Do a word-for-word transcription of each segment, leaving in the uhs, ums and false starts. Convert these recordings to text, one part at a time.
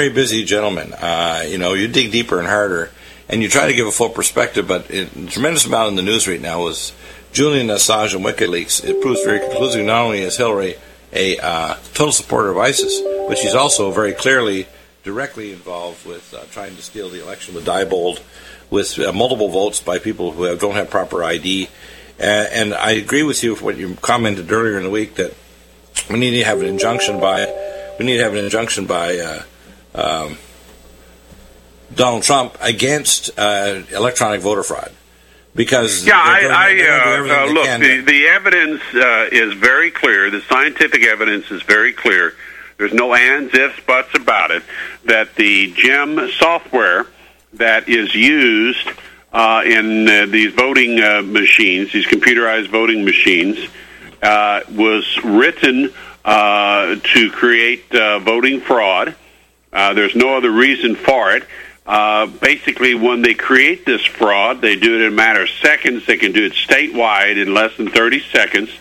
very busy gentleman. Uh, you know, you dig deeper and harder, and you try to give a full perspective, but it, a tremendous amount in the news right now is Julian Assange and WikiLeaks. It proves very conclusively not only is Hillary a uh, total supporter of ISIS, but she's also very clearly directly involved with uh, trying to steal the election with Diebold, with uh, multiple votes by people who have, don't have proper I D. Uh, and I agree with you for what you commented earlier in the week that we need to have an injunction by we need to have an injunction by uh, um, Donald Trump against uh, electronic voter fraud. Because yeah, I, I uh, uh, look, the, the evidence uh, is very clear. The scientific evidence is very clear. There's no ands, ifs, buts about it, that the GEM software that is used uh, in uh, these voting uh, machines, these computerized voting machines, uh, was written uh, to create uh, voting fraud. Uh, there's no other reason for it. Uh, basically, when they create this fraud, they do it in a matter of seconds. They can do it statewide in less than thirty seconds.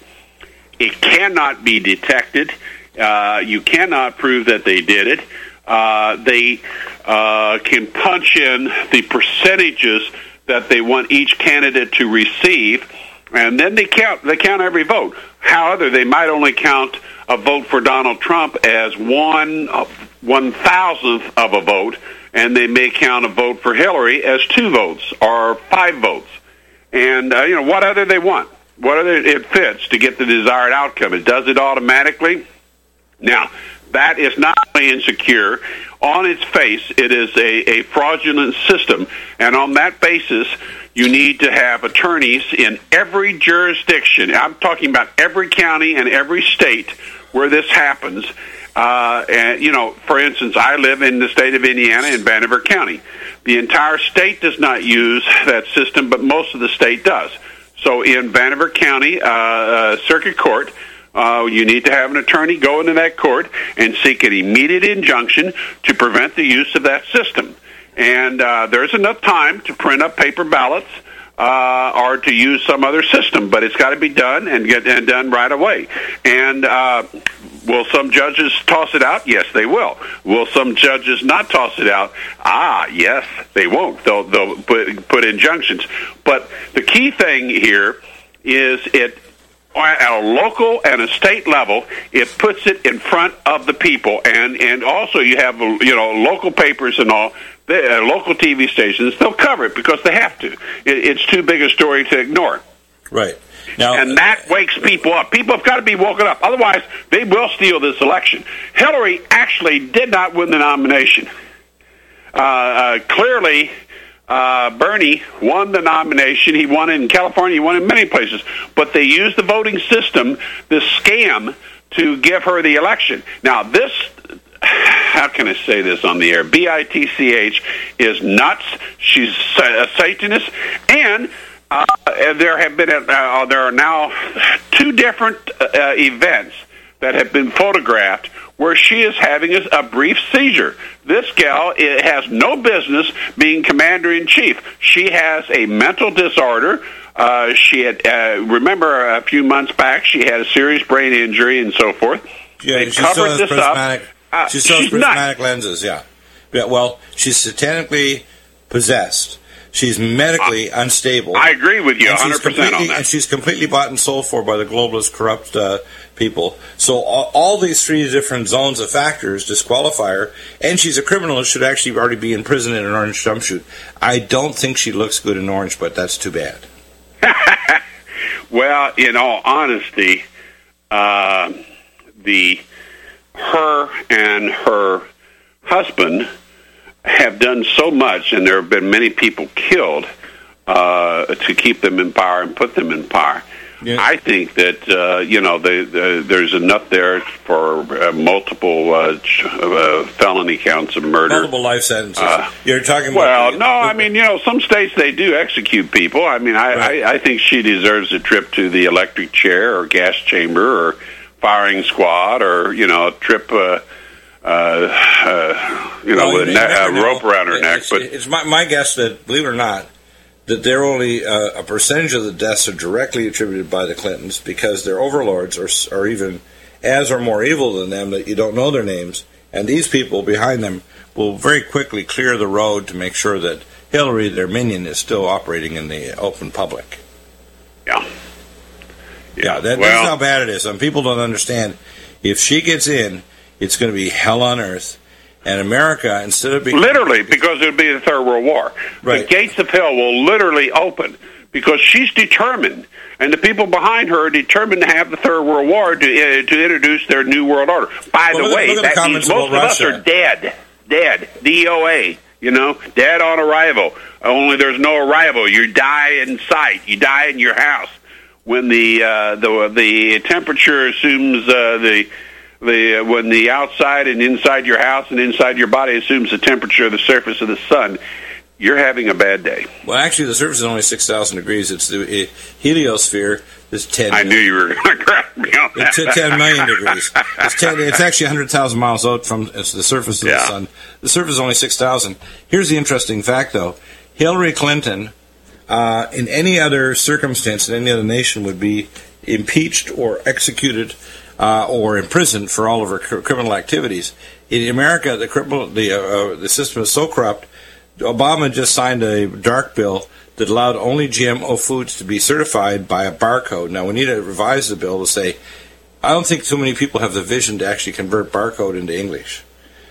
It cannot be detected. Uh, you cannot prove that they did it. Uh, they uh, can punch in the percentages that they want each candidate to receive, and then they count. They count every vote. However, they might only count a vote for Donald Trump as one one thousandth of a vote, and they may count a vote for Hillary as two votes or five votes. And uh, you know, whatever they want, whatever it fits to get the desired outcome, it does it automatically. Now, that is not only insecure. On its face, it is a, a fraudulent system, and on that basis, you need to have attorneys in every jurisdiction. I'm talking about every county and every state where this happens. Uh, and, you know, for instance, I live in the state of Indiana in Vanderbilt County. The entire state does not use that system, but most of the state does. So in Vanderbilt County uh, uh, Circuit Court, Uh, you need to have an attorney go into that court and seek an immediate injunction to prevent the use of that system. And uh, there's enough time to print up paper ballots uh, or to use some other system, but it's got to be done and get and done right away. And uh, will some judges toss it out? Yes, they will. Will some judges not toss it out? Ah, yes, they won't. They'll, they'll put, put injunctions. But the key thing here is it. At a local and a state level, it puts it in front of the people, and and also you have you know local papers and all, they, uh, local T V stations. They'll cover it because they have to. It, it's too big a story to ignore. Right now, and that wakes people up. People have got to be woken up. Otherwise, they will steal this election. Hillary actually did not win the nomination. Uh, uh, clearly. Uh, Bernie won the nomination. He won it in California. He won it in many places. But they used the voting system, this scam, to give her the election. Now, this, how can I say this on the air? B I T C H is nuts. She's a Satanist. And uh, there have been, uh, there are now two different uh, events that have been photographed where she is having a, a brief seizure. This gal it has no business being commander-in-chief. She has a mental disorder. Uh, she had, uh, remember a few months back, she had a serious brain injury and so forth. Yeah, they she covered still has this prismatic, up. Uh, she still has she's prismatic nuts. lenses, yeah. yeah. Well, she's satanically possessed. She's medically uh, unstable. I agree with you one hundred percent on that. And she's completely bought and sold for by the globalist, corrupt uh, people. So all, all these three different zones of factors disqualify her, and she's a criminal and should actually already be in prison in an orange jumpsuit. I don't think she looks good in orange, but that's too bad. Well, in all honesty, uh, the her and her husband have done so much, and there have been many people killed uh, to keep them in power and put them in power. Yeah. I think that uh, you know they, they, there's enough there for uh, multiple uh, ch- uh, felony counts of murder, multiple life sentences. Uh, You're talking about well, the, no, I mean you know some states they do execute people. I mean I, right. I, I think she deserves a trip to the electric chair or gas chamber or firing squad or you know a trip. Uh, Uh, uh, you know, well, with a, ne- a rope around her neck. It's, but it's my, my guess that, believe it or not, that they're only uh, a percentage of the deaths are directly attributed by the Clintons because their overlords are, are even as or more evil than them that you don't know their names, and these people behind them will very quickly clear the road to make sure that Hillary, their minion, is still operating in the open public. Yeah. Yeah, yeah that, well, that's how bad it is. And people don't understand. If she gets in, it's going to be hell on earth. And America, instead of being... Literally, because it would be the Third World War. Right. The gates of hell will literally open because she's determined, and the people behind her are determined to have the Third World War to uh, to introduce their New World Order. By well, the look, way, look that means most of Russia. us are dead. Dead. D O A. You know, dead on arrival. Only there's no arrival. You die in sight. You die in your house. When the uh, the the temperature assumes uh, the the uh, when the outside and inside your house and inside your body assumes the temperature of the surface of the sun, you're having a bad day. Well, actually, the surface is only six thousand degrees. It's the uh, heliosphere is ten. I knew you were going to correct me on that. It's ten million degrees. It's ten. It's actually one hundred thousand miles out from it's the surface of yeah. the sun. The surface is only six thousand. Here's the interesting fact, though: Hillary Clinton, uh, in any other circumstance in any other nation, would be impeached or executed uh, or imprisoned for all of her cr- criminal activities. In America, the criminal the uh, uh, the system is so corrupt. Obama just signed a dark bill that allowed only G M O foods to be certified by a barcode. Now, we need to revise the bill to say, I don't think too many people have the vision to actually convert barcode into English.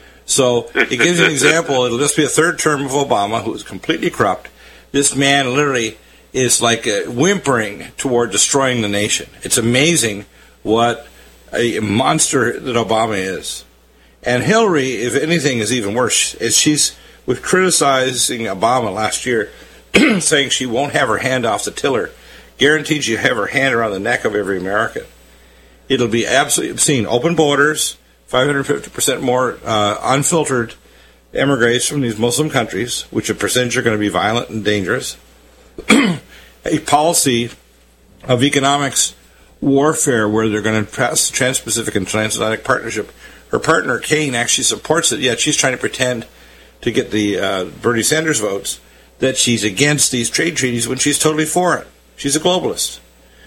So it gives you an example. It'll just be a third term of Obama, who is completely corrupt. This man literally is like uh, whimpering toward destroying the nation. It's amazing what a monster that Obama is. And Hillary, if anything, is even worse. Is she's with criticizing Obama last year, saying she won't have her hand off the tiller, guaranteed she'll have her hand around the neck of every American. It'll be absolutely obscene. Open borders, five hundred fifty percent more uh, unfiltered emigres from these Muslim countries, which a percentage are going to be violent and dangerous. A policy of economics warfare where they're going to pass the Trans-Pacific and Transatlantic Partnership. Her partner, Kane, actually supports it, yet she's trying to pretend to get the uh, Bernie Sanders votes, that she's against these trade treaties when she's totally for it. She's a globalist.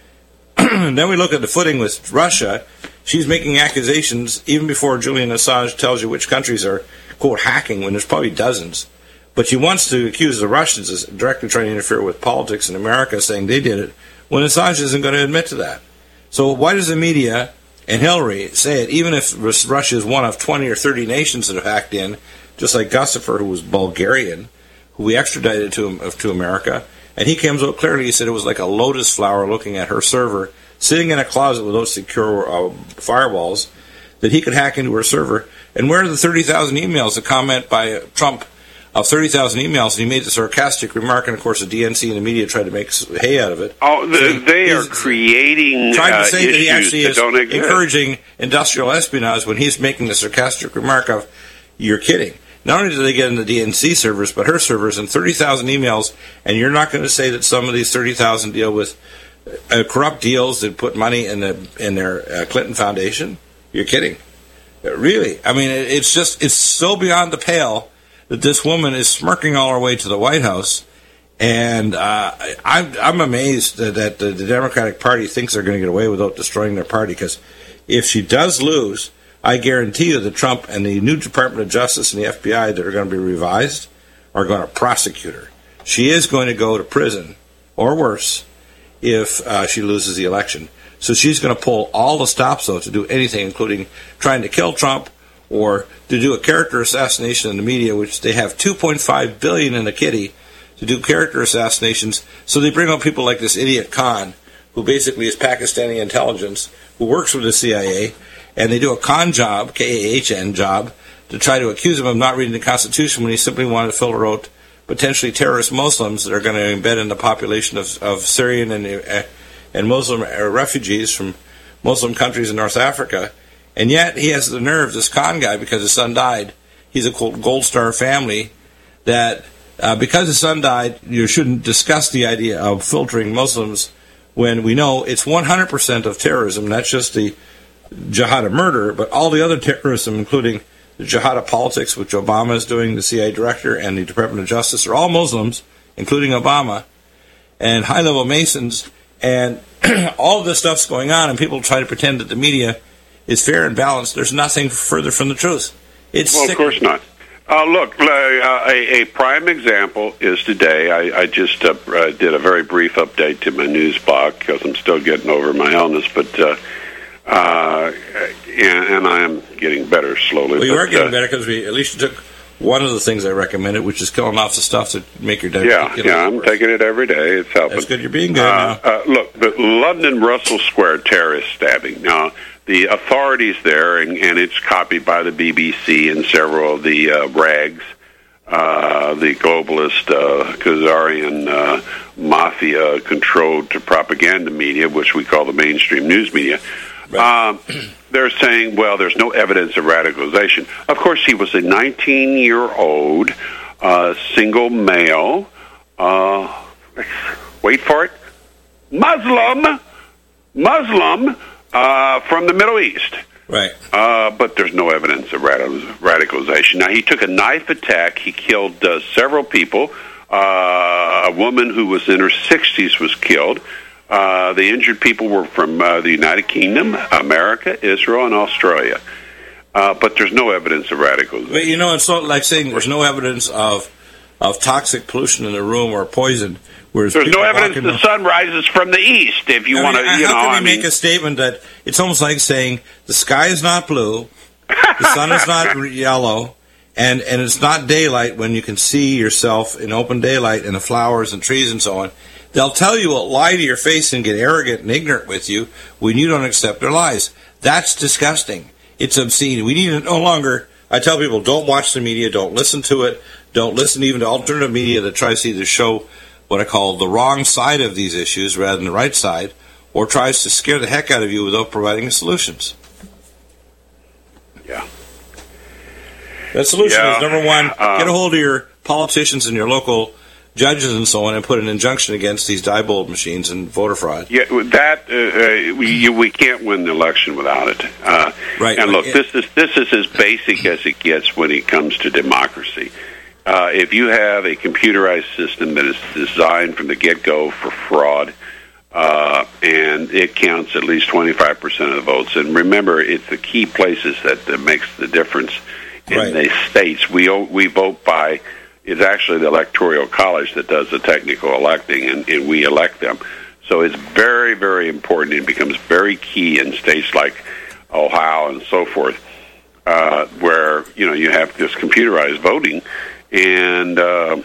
And then we look at the footing with Russia. She's making accusations even before Julian Assange tells you which countries are, quote, hacking, when there's probably dozens. But she wants to accuse the Russians of directly trying to interfere with politics in America, saying they did it, when Assange isn't going to admit to that. So why does the media and Hillary say it, even if Russia is one of twenty or thirty nations that have hacked in, just like Gussifer, who was Bulgarian, who we extradited to to America, and he comes out clearly, he said it was like a lotus flower looking at her server, sitting in a closet with those secure uh, firewalls, that he could hack into her server. And where are the thirty thousand emails, the comment by uh, Trump of thirty thousand emails, and he made the sarcastic remark, and of course the D N C and the media tried to make hay out of it. Oh, the, so they are creating trying to say uh, that he actually is don't encouraging industrial espionage when he's making the sarcastic remark of, you're kidding. Not only do they get in the D N C servers, but her servers, and thirty thousand emails, and you're not going to say that some of these thirty thousand deal with uh, corrupt deals that put money in the in their uh, Clinton Foundation? You're kidding. Uh, really? I mean, it, it's just, it's so beyond the pale that this woman is smirking all her way to the White House, and uh, I'm, I'm amazed that, that the, the Democratic Party thinks they're going to get away without destroying their party, because if she does lose, I guarantee you that Trump and the new Department of Justice and the F B I that are going to be revised are going to prosecute her. She is going to go to prison, or worse, if uh, she loses the election. So she's going to pull all the stops, though, to do anything, including trying to kill Trump or to do a character assassination in the media, which they have two point five billion dollars in the kitty to do character assassinations. So they bring out people like this idiot Khan, who basically is Pakistani intelligence, who works with the C I A, and they do a con job, K A H N job, to try to accuse him of not reading the Constitution when he simply wanted to filter out potentially terrorist Muslims that are going to embed in the population of, of Syrian and uh, and Muslim uh, refugees from Muslim countries in North Africa. And yet he has the nerve, this con guy, because his son died. He's a Gold Star family, that uh, because his son died, you shouldn't discuss the idea of filtering Muslims when we know it's one hundred percent of terrorism, not just the jihad of murder, but all the other terrorism, including the jihad of politics, which Obama is doing, the C I A director, and the Department of Justice, are all Muslims, including Obama, and high-level Masons, and all of this stuff's going on, and people try to pretend that the media is fair and balanced. There's nothing further from the truth. It's well, sick. Of course not. Uh, look, uh, a, a prime example is today. I, I just uh, uh, did a very brief update to my news blog because I'm still getting over my illness, but uh, uh, and, and I am getting better slowly. Well, you but, are getting uh, better because we at least you took one of the things I recommended, which is killing off the stuff to make your digestion. Yeah, yeah, I'm worse. Taking it every day. It's helping. That's good. You're being good uh, now. Uh, look, the London Russell Square terrorist stabbing. Now, the authorities there, and, and it's copied by the B B C and several of the uh, rags, uh, the globalist uh, Khazarian uh, mafia-controlled propaganda media, which we call the mainstream news media. Right. Um, they're saying, well, there's no evidence of radicalization. Of course, he was a nineteen-year-old uh, single male, uh, wait for it, Muslim, Muslim uh, from the Middle East. Right. Uh, but there's no evidence of radicalization. Now, he took a knife attack. He killed uh, several people. Uh, a woman who was in her sixties was killed. Uh, the injured people were from uh, the United Kingdom, America, Israel, and Australia. Uh, but there's no evidence of radicalization. But, you know, it's sort of like saying there's no evidence of of toxic pollution in the room or poison. There's no evidence the sun rises from the east. If you want to, you how know, can you I make mean, a statement that it's almost like saying the sky is not blue, the sun is not yellow, and and it's not daylight when you can see yourself in open daylight and the flowers and trees and so on. They'll tell you, lie to your face and get arrogant and ignorant with you when you don't accept their lies. That's disgusting. It's obscene. We need to no longer, I tell people, don't watch the media, don't listen to it, don't listen even to alternative media that tries to either show what I call the wrong side of these issues rather than the right side, or tries to scare the heck out of you without providing solutions. Yeah. The solution yeah. is, number one, uh, get a hold of your politicians and your local judges and so on and put an injunction against these Diebold machines and voter fraud. Yeah, that uh, uh, we you, we can't win the election without it. Uh, right. And look, yeah. this is this is as basic as it gets when it comes to democracy. Uh, if you have a computerized system that is designed from the get-go for fraud, uh, and it counts at least twenty-five percent of the votes, and remember, it's the key places that, that makes the difference in right. the states. We we vote by. It's actually the Electoral College that does the technical electing, and, and we elect them. So it's very, very important. It becomes very key in states like Ohio and so forth, uh, where you know you have this computerized voting, and uh,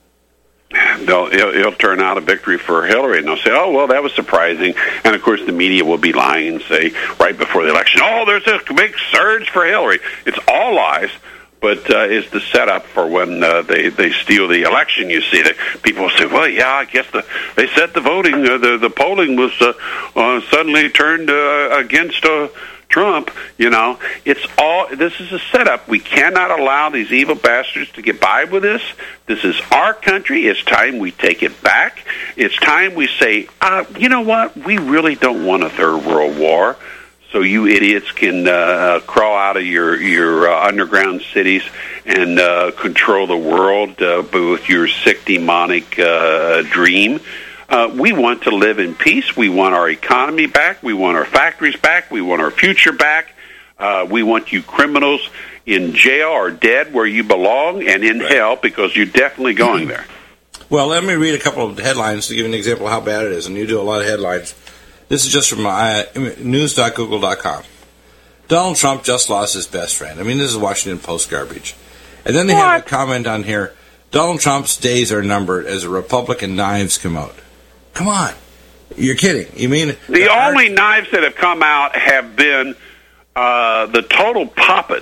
they'll, it'll, it'll turn out a victory for Hillary, and they'll say, "Oh, well, that was surprising." And of course, the media will be lying and say right before the election, "Oh, there's a big surge for Hillary." It's all lies. But uh, is the setup for when uh, they they steal the election? You see that people will say, "Well, yeah, I guess the they said the voting, uh, the the polling was uh, uh, suddenly turned uh, against uh, Trump." You know, it's all this is a setup. We cannot allow these evil bastards to get by with this. This is our country. It's time we take it back. It's time we say, uh, you know what? We really don't want a third world war. So you idiots can uh, crawl out of your your uh, underground cities and uh, control the world uh, with your sick demonic uh, dream. Uh, we want to live in peace. We want our economy back. We want our factories back. We want our future back. Uh, we want you criminals in jail or dead where you belong and in right. hell because you're definitely going there. Well, let me read a couple of headlines to give you an example of how bad it is. And you do a lot of headlines. This is just from uh, news dot google dot com. Donald Trump just lost his best friend. I mean, this is Washington Post garbage. And then they what? have a comment on here, Donald Trump's days are numbered as the Republican knives come out. Come on. You're kidding. You mean... The only knives that have come out have been uh, the total puppets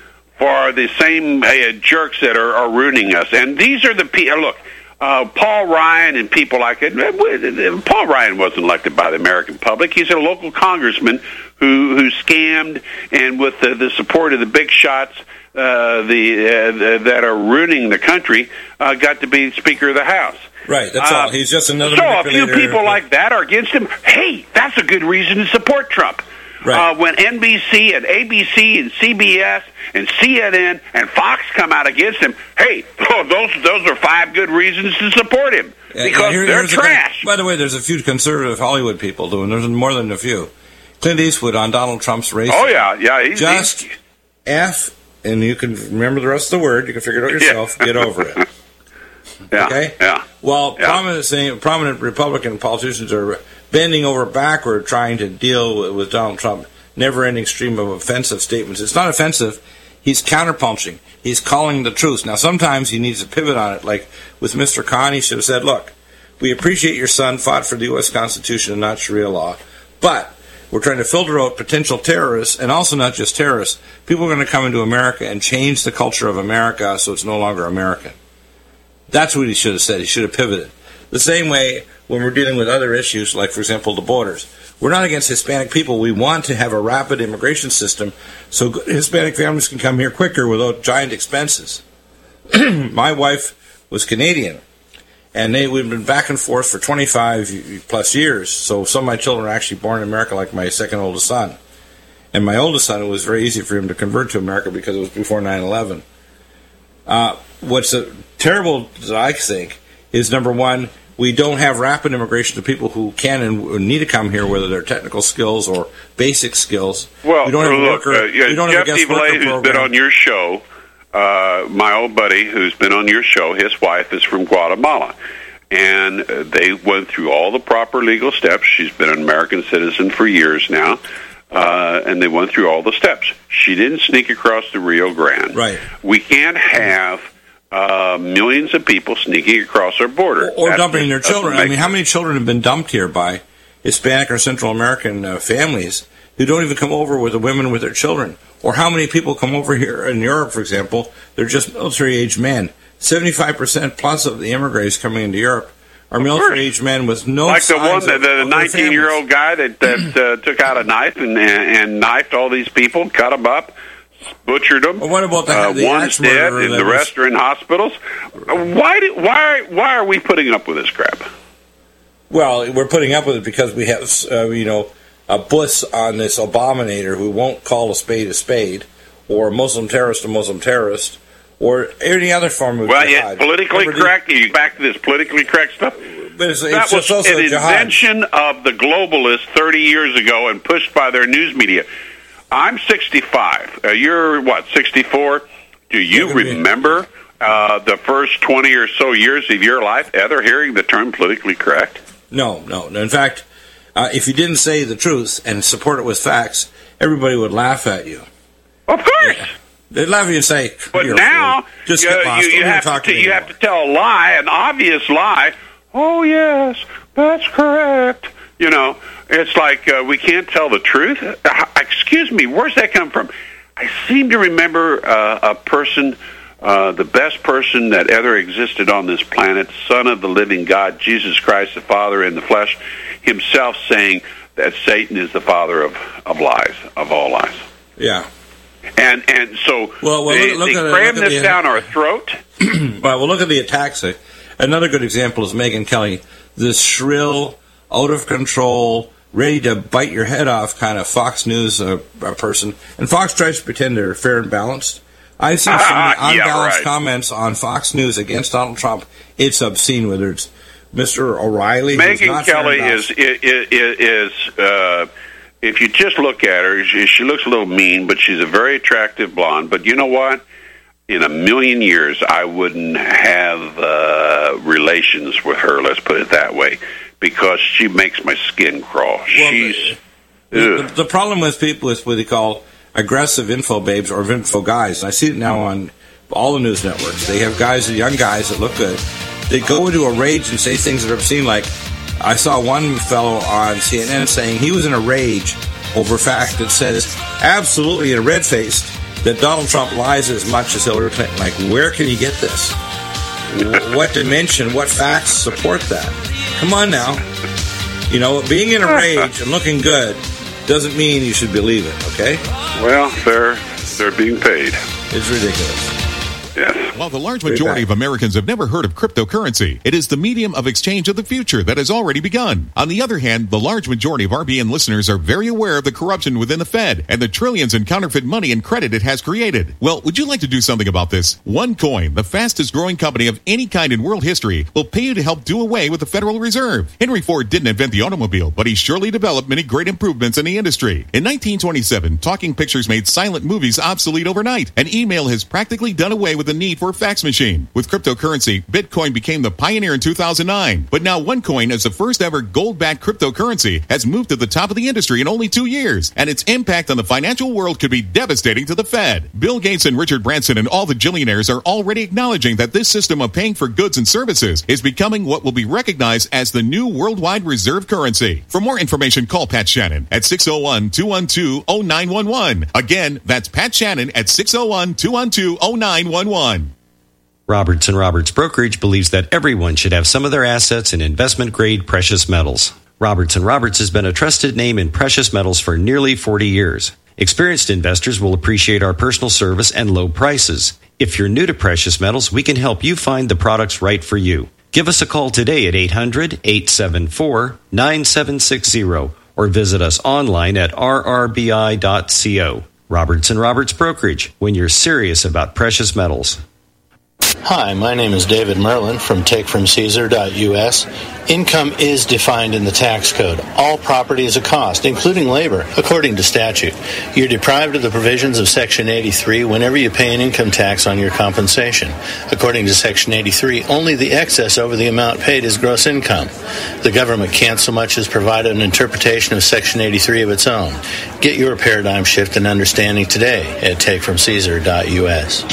for the same uh, jerks that are, are ruining us. And these are the people... Look... Uh, Paul Ryan and people like it. Paul Ryan wasn't elected by the American public. He's a local congressman who who scammed, and with the, the support of the big shots uh, the, uh, the that are ruining the country, uh, got to be Speaker of the House. Right, that's uh, all. He's just another. So a few people like that are against him. Hey, that's a good reason to support Trump. Right. Uh, when N B C and A B C and C B S and C N N and Fox come out against him, hey, oh, those those are five good reasons to support him because here, they're trash. A, by the way, there's a few conservative Hollywood people doing. There's more than a few. Clint Eastwood on Donald Trump's race. Oh yeah, yeah. He's, just he's, F and you can remember the rest of the word. You can figure it out yourself. Yeah. Get over it. Yeah. Okay? Yeah. Well, yeah. prominent, prominent Republican politicians are bending over backward trying to deal with Donald Trump. Never-ending stream of offensive statements. It's not offensive. He's counterpunching. He's calling the truth. Now, sometimes he needs to pivot on it. Like with Mister Khan, he should have said, look, we appreciate your son fought for the U S Constitution and not Sharia law, but we're trying to filter out potential terrorists, and also not just terrorists. People are going to come into America and change the culture of America so it's no longer American. That's what he should have said. He should have pivoted. The same way when we're dealing with other issues, like, for example, the borders. We're not against Hispanic people. We want to have a rapid immigration system so Hispanic families can come here quicker without giant expenses. My wife was Canadian, and they, we've been back and forth for twenty-five plus years, so some of my children are actually born in America, like my second oldest son. And my oldest son, it was very easy for him to convert to America because it was before nine eleven. Uh, what's a, terrible, I think, is, number one, we don't have rapid immigration to people who can and need to come here, whether they're technical skills or basic skills. Well, we don't have look, a worker, uh, yeah, we don't Jeff have a guest DeValay, worker who's program. been on your show, uh, my old buddy who's been on your show, his wife is from Guatemala. And uh, they went through all the proper legal steps. She's been an American citizen for years now. Uh, and they went through all the steps. She didn't sneak across the Rio Grande. Right. We can't have uh, millions of people sneaking across our border. Or, or That's dumping their just, children. I mean, how many children have been dumped here by Hispanic or Central American uh, families who don't even come over with the women with their children? Or how many people come over here in Europe, for example, they're just military-aged men. seventy-five percent plus of the immigrants coming into Europe are military-aged men with no like the one, that the nineteen-year-old guy that, that uh, took out a knife and, and knifed all these people, cut them up, butchered them. Well, what about the, uh, the one's dead, and the rest are in hospitals. Why do, why why are we putting up with this crap? Well, we're putting up with it because we have, uh, you know, a bus on this abominator who won't call a spade a spade, or a Muslim terrorist a Muslim terrorist, or any other form of well, jihad. Yeah, politically Never correct. Did. You back to this politically correct stuff. But it's, that it's was also an jihad. invention of the globalists thirty years ago and pushed by their news media. I'm sixty-five. Uh, you're, what, sixty-four? Do you remember uh, the first twenty or so years of your life ever hearing the term politically correct? No, no. In fact, uh, if you didn't say the truth and support it with facts, everybody would laugh at you. Of course. Yeah. They'd laugh at you and say, but now just you, get lost. you, you, have to, to you have to tell a lie, an obvious lie. Oh, yes, that's correct. You know, it's like uh, we can't tell the truth. Uh, excuse me, where's that come from? I seem to remember uh, a person, uh, the best person that ever existed on this planet, Son of the living God, Jesus Christ, the Father in the flesh, himself saying that Satan is the father of, of lies, of all lies. Yeah. And and so well, well, they, look, look they at, cram look this the, down our throat. Well, well, look at the attacks. Another good example is Megyn Kelly, this shrill, out of control, ready to bite your head off kind of Fox News uh, person. And Fox tries to pretend they're fair and balanced. I've seen some unbalanced yeah, right. comments on Fox News against Donald Trump. It's obscene, whether it's Mister O'Reilly. Megyn Kelly is is is. Uh, If you just look at her, she, she looks a little mean, but she's a very attractive blonde. But you know what? In a million years, I wouldn't have uh, relations with her, let's put it that way, because she makes my skin crawl. Well, she's the, the, the problem with people is what they call aggressive info babes or info guys. And I see it now on all the news networks. They have guys, young guys that look good. They go into a rage and say things that are obscene, like, I saw one fellow on C N N saying he was in a rage over a fact that says absolutely in a red-faced that Donald Trump lies as much as Hillary Clinton. Like, where can you get this? What dimension, what facts support that? Come on now. You know, being in a rage and looking good doesn't mean you should believe it, okay? Well, they're, they're being paid. It's ridiculous. Yes. While the large majority of Americans have never heard of cryptocurrency, it is the medium of exchange of the future that has already begun. On the other hand, the large majority of R B N listeners are very aware of the corruption within the Fed and the trillions in counterfeit money and credit it has created. Well, would you like to do something about this? OneCoin, the fastest growing company of any kind in world history, will pay you to help do away with the Federal Reserve. Henry Ford didn't invent the automobile, but he surely developed many great improvements in the industry. In nineteen twenty-seven, talking pictures made silent movies obsolete overnight, and email has practically done away with the need for a fax machine. With cryptocurrency, Bitcoin became the pioneer in two thousand nine, but now OneCoin, as the first ever gold-backed cryptocurrency, has moved to the top of the industry in only two years, and its impact on the financial world could be devastating to the Fed. Bill Gates and Richard Branson and all the Jillionaires are already acknowledging that this system of paying for goods and services is becoming what will be recognized as the new worldwide reserve currency. For more information, call Pat Shannon at six oh one, two one two, oh nine one one. Again, that's Pat Shannon at six oh one, two one two, oh nine one one. Roberts and Roberts Brokerage believes that everyone should have some of their assets in investment-grade precious metals. Roberts and Roberts has been a trusted name in precious metals for nearly forty years. Experienced investors will appreciate our personal service and low prices. If you're new to precious metals, we can help you find the products right for you. Give us a call today at eight hundred, eight seven four, nine seven six zero or visit us online at r r b i dot co. Roberts and Roberts Brokerage, when you're serious about precious metals. Hi, my name is David Merlin from take from caesar dot u s. Income is defined in the tax code. All property is a cost, including labor, according to statute. You're deprived of the provisions of Section eighty-three whenever you pay an income tax on your compensation. According to Section eighty-three, only the excess over the amount paid is gross income. The government can't so much as provide an interpretation of Section eighty-three of its own. Get your paradigm shift and understanding today at take from caesar dot u s.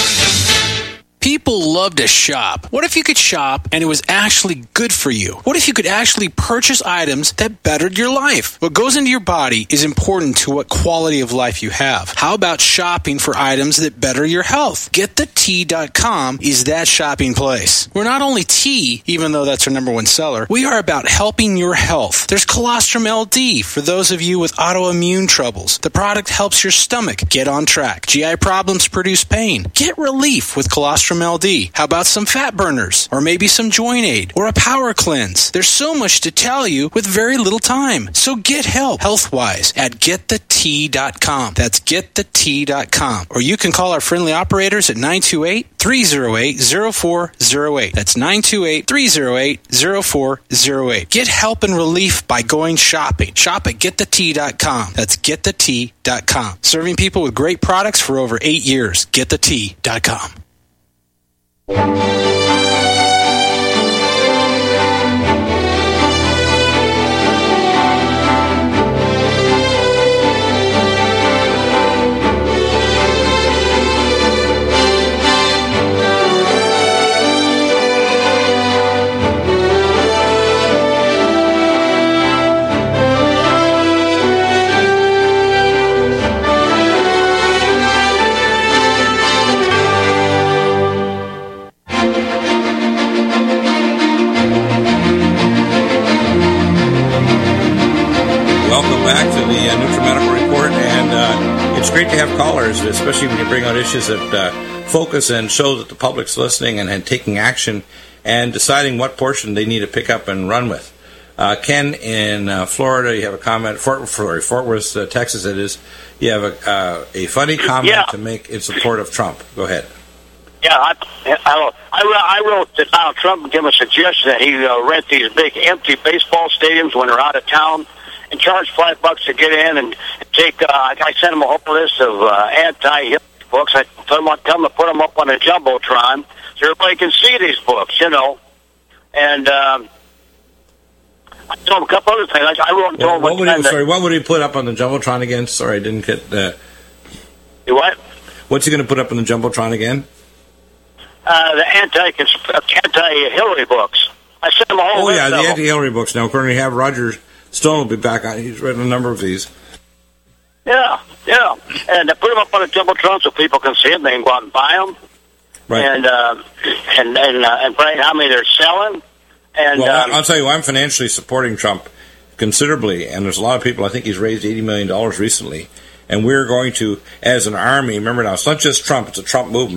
People love to shop. What if you could shop and it was actually good for you? What if you could actually purchase items that bettered your life? What goes into your body is important to what quality of life you have. How about shopping for items that better your health? get the tea dot com is that shopping place. We're not only tea, even though that's our number one seller, we are about helping your health. There's Colostrum L D for those of you with autoimmune troubles. The product helps your stomach get on track. G I problems produce pain. Get relief with Colostrum L D. How about some fat burners? Or maybe some joint aid? Or a power cleanse? There's so much to tell you with very little time. So get help health-wise at get the tea dot com. That's get the tea dot com. Or you can call our friendly operators at nine two eight, three oh eight, oh four oh eight. That's nine two eight, three oh eight, oh four oh eight. Get help and relief by going shopping. Shop at get the tea dot com. That's get the tea dot com. Serving people with great products for over eight years. get the tea dot com. Welcome back to the uh, NutriMedical Report, and uh, it's great to have callers, especially when you bring out issues that uh, focus and show that the public's listening and, and taking action and deciding what portion they need to pick up and run with. Uh, Ken in uh, Florida, you have a comment. Fort, sorry, Fort Worth, uh, Texas, it is. You have a, uh, a funny comment yeah. to make in support of Trump. Go ahead. Yeah, I, I, I wrote to Donald Trump and gave him a suggestion that he uh, rent these big empty baseball stadiums when they're out of town and charge five bucks to get in and take. Uh, I sent him a whole list of uh, anti-hip books. I told him, tell him to put them up on a jumbotron so everybody can see these books, you know. And um, I told him a couple other things. I, I wrote and told him. What, what would he, sorry, what would he put up on the jumbotron again? Sorry, I didn't get that. You what? What's he going to put up on the jumbotron again? Uh, the anti anti-Hillary books. I sent him a whole Oh, list yeah, the of anti-Hillary books. Now, currently have Roger Stone will be back on. He's written a number of these. Yeah, yeah. And I put them up on a jumbotron so people can see them. They can go out and buy them. Right. And, uh, and, and, uh, and find how many they're selling. And, well, um, I'll tell you, I'm financially supporting Trump considerably, and there's a lot of people. I think he's raised eighty million dollars recently. And we're going to, as an army, remember now, it's not just Trump, it's a Trump movement.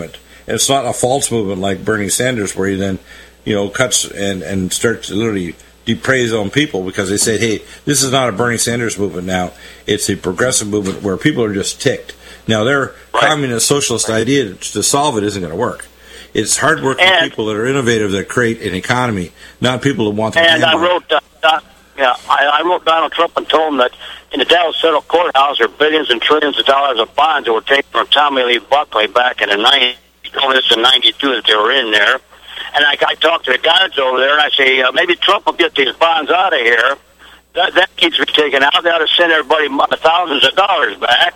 And it's not a false movement like Bernie Sanders, where he then, you know, cuts and, and starts to literally depraise his own people because they say, hey, this is not a Bernie Sanders movement now. It's a progressive movement where people are just ticked. Now, their right. communist socialist right. idea to solve it isn't going to work. It's hardworking and, people that are innovative that create an economy, not people that want to. And I wrote, uh, uh, yeah, I, I wrote Donald Trump and told him that in the Dallas Federal Courthouse there are billions and trillions of dollars of bonds that were taken from Tommy Lee Buckley back in the nineties. He told us in ninety-two that they were in there. And I, I talked to the guards over there, and I say, uh, maybe Trump will get these bonds out of here. That, that keeps me taken out. They ought to send everybody thousands of dollars back.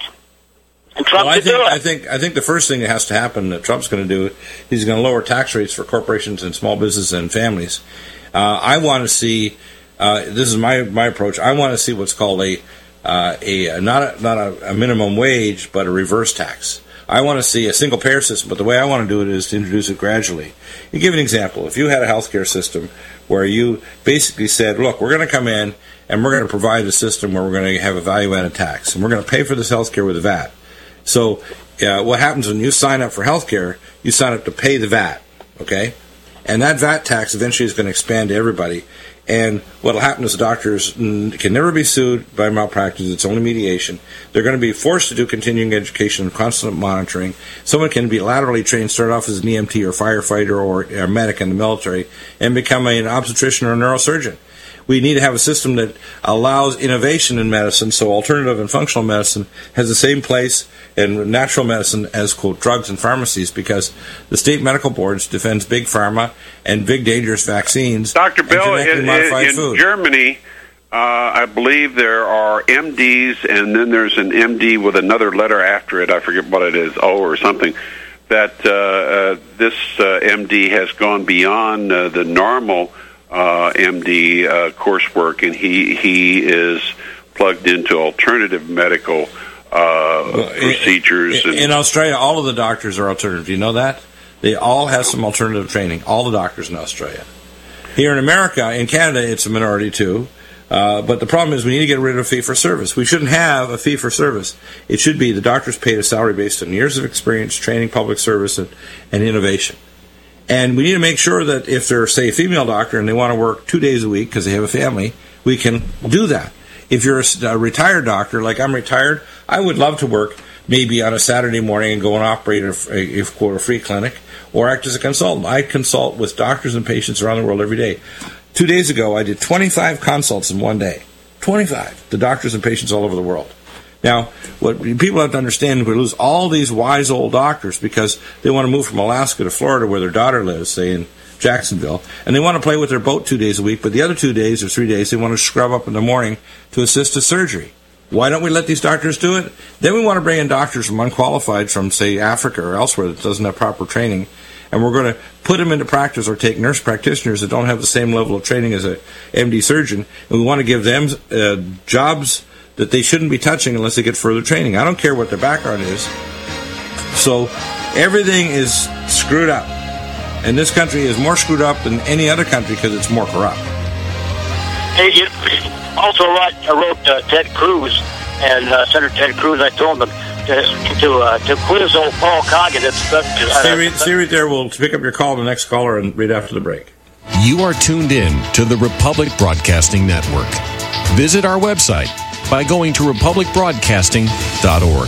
And Trump well, I could think, do it. I think, I think the first thing that has to happen that Trump's going to do, he's going to lower tax rates for corporations and small businesses and families. Uh, I want to see, uh, this is my, my approach, I want to see what's called a, uh, a not, a, not a, a minimum wage, but a reverse tax. I want to see a single-payer system, but the way I want to do it is to introduce it gradually. You give an example. If you had a healthcare system where you basically said, look, we're going to come in and we're going to provide a system where we're going to have a value-added tax, and we're going to pay for this healthcare with a V A T. So uh, what happens when you sign up for healthcare, you sign up to pay the V A T, okay? And that V A T tax eventually is going to expand to everybody. And what will happen is the doctors can never be sued by malpractice. It's only mediation. They're going to be forced to do continuing education and constant monitoring. Someone can be laterally trained, start off as an E M T or firefighter or a medic in the military, and become an obstetrician or a neurosurgeon. We need to have a system that allows innovation in medicine, so alternative and functional medicine has the same place in natural medicine as, quote, drugs and pharmacies, because the state medical boards defends big pharma and big dangerous vaccines. Doctor Bill, in, in, in Germany, uh, I believe there are M Ds, and then there's an M D with another letter after it. I forget what it is, O or something. That uh, uh, this uh, M D has gone beyond uh, the normal Uh, M D uh, coursework, and he he is plugged into alternative medical uh, well, procedures. In, and in Australia, all of the doctors are alternative. Do you know that? They all have some alternative training. All the doctors in Australia. Here in America, in Canada, it's a minority too. Uh, but the problem is we need to get rid of fee-for-service. We shouldn't have a fee-for-service. It should be the doctors paid a salary based on years of experience, training, public service, and, and innovation. And we need to make sure that if they're, say, a female doctor and they want to work two days a week because they have a family, we can do that. If you're a, a retired doctor, like I'm retired, I would love to work maybe on a Saturday morning and go and operate a, a, a, quote, a free clinic or act as a consultant. I consult with doctors and patients around the world every day. Two days ago, I did twenty-five consults in one day. twenty-five to doctors and patients all over the world. Now, what people have to understand is we lose all these wise old doctors because they want to move from Alaska to Florida where their daughter lives, say in Jacksonville, and they want to play with their boat two days a week, but the other two days or three days they want to scrub up in the morning to assist a surgery. Why don't we let these doctors do it? Then we want to bring in doctors from unqualified from, say, Africa or elsewhere that doesn't have proper training, and we're going to put them into practice or take nurse practitioners that don't have the same level of training as a M D surgeon, and we want to give them uh, jobs that they shouldn't be touching unless they get further training. I don't care what their background is. So everything is screwed up. And this country is more screwed up than any other country because it's more corrupt. Hey, you also wrote, I wrote uh, Ted Cruz, and uh, Senator Ted Cruz, I told him to to, uh, to quiz old Paul Coggin. It's, uh, stay, right, stay right there. We'll pick up your call, the next caller, and right after the break. You are tuned in to the Republic Broadcasting Network. Visit our website by going to republic broadcasting dot org.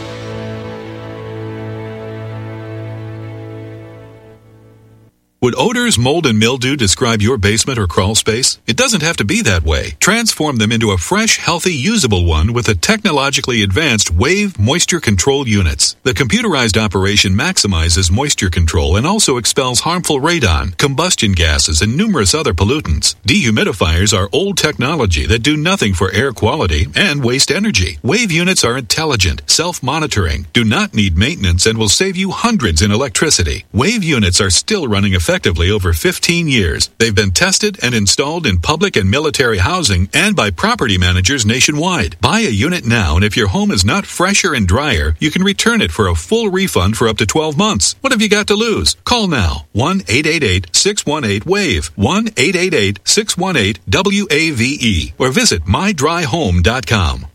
Would odors, mold, and mildew describe your basement or crawl space? It doesn't have to be that way. Transform them into a fresh, healthy, usable one with the technologically advanced Wave Moisture Control Units. The computerized operation maximizes moisture control and also expels harmful radon, combustion gases, and numerous other pollutants. Dehumidifiers are old technology that do nothing for air quality and waste energy. Wave units are intelligent, self-monitoring, do not need maintenance, and will save you hundreds in electricity. Wave units are still running effectively. Effectively over fifteen years. They've been tested and installed in public and military housing and by property managers nationwide. Buy a unit now, and if your home is not fresher and drier, you can return it for a full refund for up to twelve months. What have you got to lose? Call now. one eight eight eight, six one eight, W A V E. one eight eight eight, six one eight, W A V E. Or visit my dry home dot com.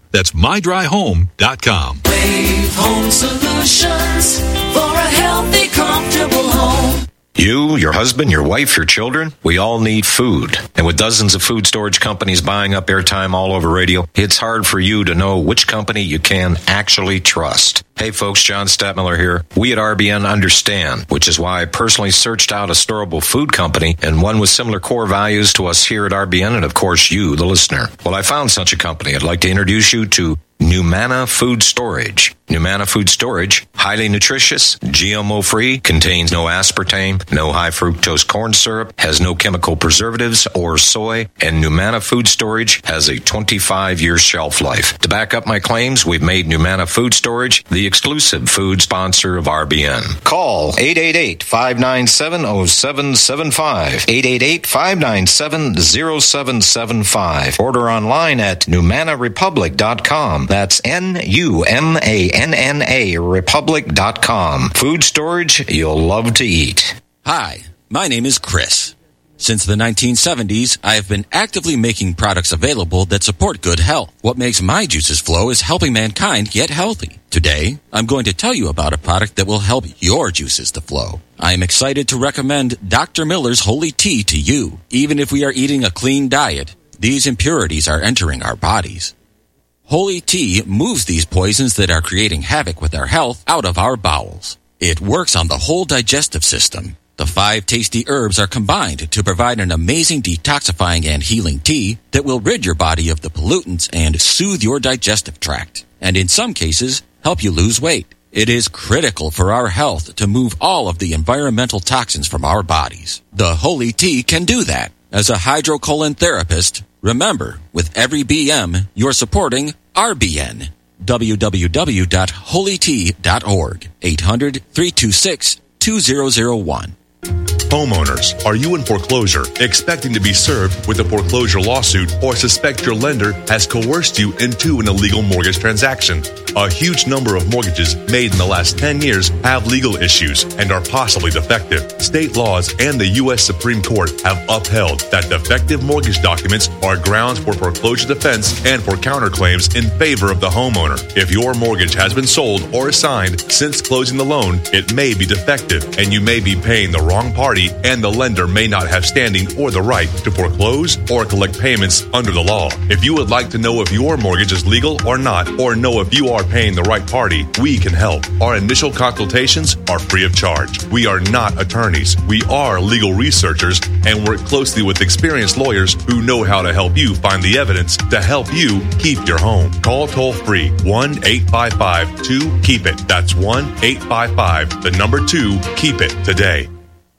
That's my dry home dot com. Wave Home Solutions for a healthy, comfortable home. You, your husband, your wife, your children, we all need food. And with dozens of food storage companies buying up airtime all over radio, it's hard for you to know which company you can actually trust. Hey folks, John Stadtmiller here. We at R B N understand, which is why I personally searched out a storable food company and one with similar core values to us here at R B N and of course you, the listener. Well, I found such a company. I'd like to introduce you to Numana Food Storage. Numana Food Storage, highly nutritious, G M O-free, contains no aspartame, no high fructose corn syrup, has no chemical preservatives or soy, and Numana Food Storage has a twenty-five year shelf life. To back up my claims, we've made Numana Food Storage the exclusive food sponsor of R B N. Call eight eight eight, five nine seven, zero seven seven five, eight eight eight, five nine seven, zero seven seven five. Order online at numana republic dot com. That's N U M A N N A republic dot com. Food storage you'll love to eat. Hi, my name is Chris. Since the nineteen seventies, I have been actively making products available that support good health. What makes my juices flow is helping mankind get healthy. Today, I'm going to tell you about a product that will help your juices to flow. I am excited to recommend Doctor Miller's Holy Tea to you. Even if we are eating a clean diet, these impurities are entering our bodies. Holy Tea moves these poisons that are creating havoc with our health out of our bowels. It works on the whole digestive system. The five tasty herbs are combined to provide an amazing detoxifying and healing tea that will rid your body of the pollutants and soothe your digestive tract, and in some cases, help you lose weight. It is critical for our health to move all of the environmental toxins from our bodies. The Holy Tea can do that. As a hydrocolon therapist, remember, with every B M, you're supporting R B N. w w w dot holy tea dot org. eight hundred, three two six, two zero zero one. Homeowners, are you in foreclosure, expecting to be served with a foreclosure lawsuit, or suspect your lender has coerced you into an illegal mortgage transaction? A huge number of mortgages made in the last ten years have legal issues and are possibly defective. State laws and the U S Supreme Court have upheld that defective mortgage documents are grounds for foreclosure defense and for counterclaims in favor of the homeowner. If your mortgage has been sold or assigned since closing the loan, it may be defective and you may be paying the wrong party, and the lender may not have standing or the right to foreclose or collect payments under the law. If you would like to know if your mortgage is legal or not, or know if you are paying the right party, we can help. Our initial consultations are free of charge. We are not attorneys. We are legal researchers and work closely with experienced lawyers who know how to help you find the evidence to help you keep your home. Call toll free one eight five five two keep it. That's one eight five five, the number two, keep it today.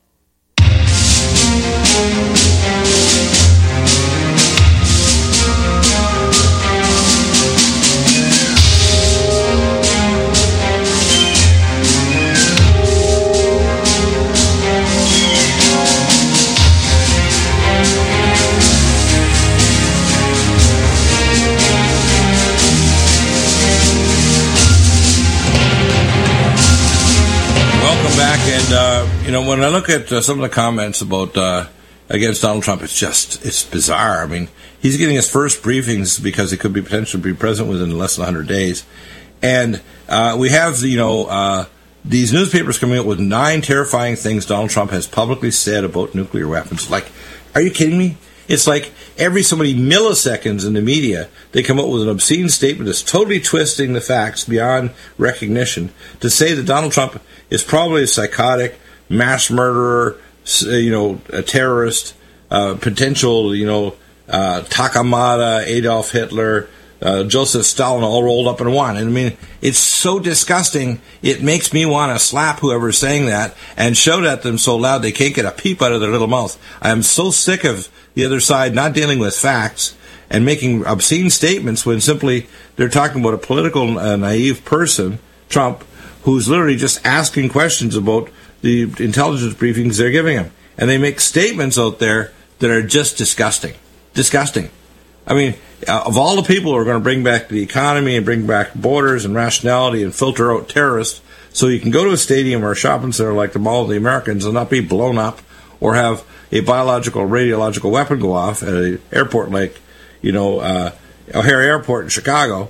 And, uh, you know, when I look at uh, some of the comments about uh, against Donald Trump, it's just, it's bizarre. I mean, he's getting his first briefings because he could be potentially be president within less than one hundred days. And uh, we have, you know, uh, these newspapers coming out with nine terrifying things Donald Trump has publicly said about nuclear weapons. Like, are you kidding me? It's like every so many milliseconds in the media, they come up with an obscene statement that's totally twisting the facts beyond recognition to say that Donald Trump is probably a psychotic, mass murderer, you know, a terrorist, uh, potential, you know, uh, Takamata, Adolf Hitler, uh, Joseph Stalin all rolled up in one. And I mean, it's so disgusting, it makes me want to slap whoever's saying that and shout at them so loud they can't get a peep out of their little mouth. I am so sick of the other side not dealing with facts and making obscene statements when simply they're talking about a political uh, naive person, Trump, who's literally just asking questions about the intelligence briefings they're giving him. And they make statements out there that are just disgusting. Disgusting. I mean, uh, of all the people who are going to bring back the economy and bring back borders and rationality and filter out terrorists so you can go to a stadium or a shopping center like the Mall of the Americans and not be blown up or have a biological or radiological weapon go off at an airport like, you know, uh, O'Hare Airport in Chicago,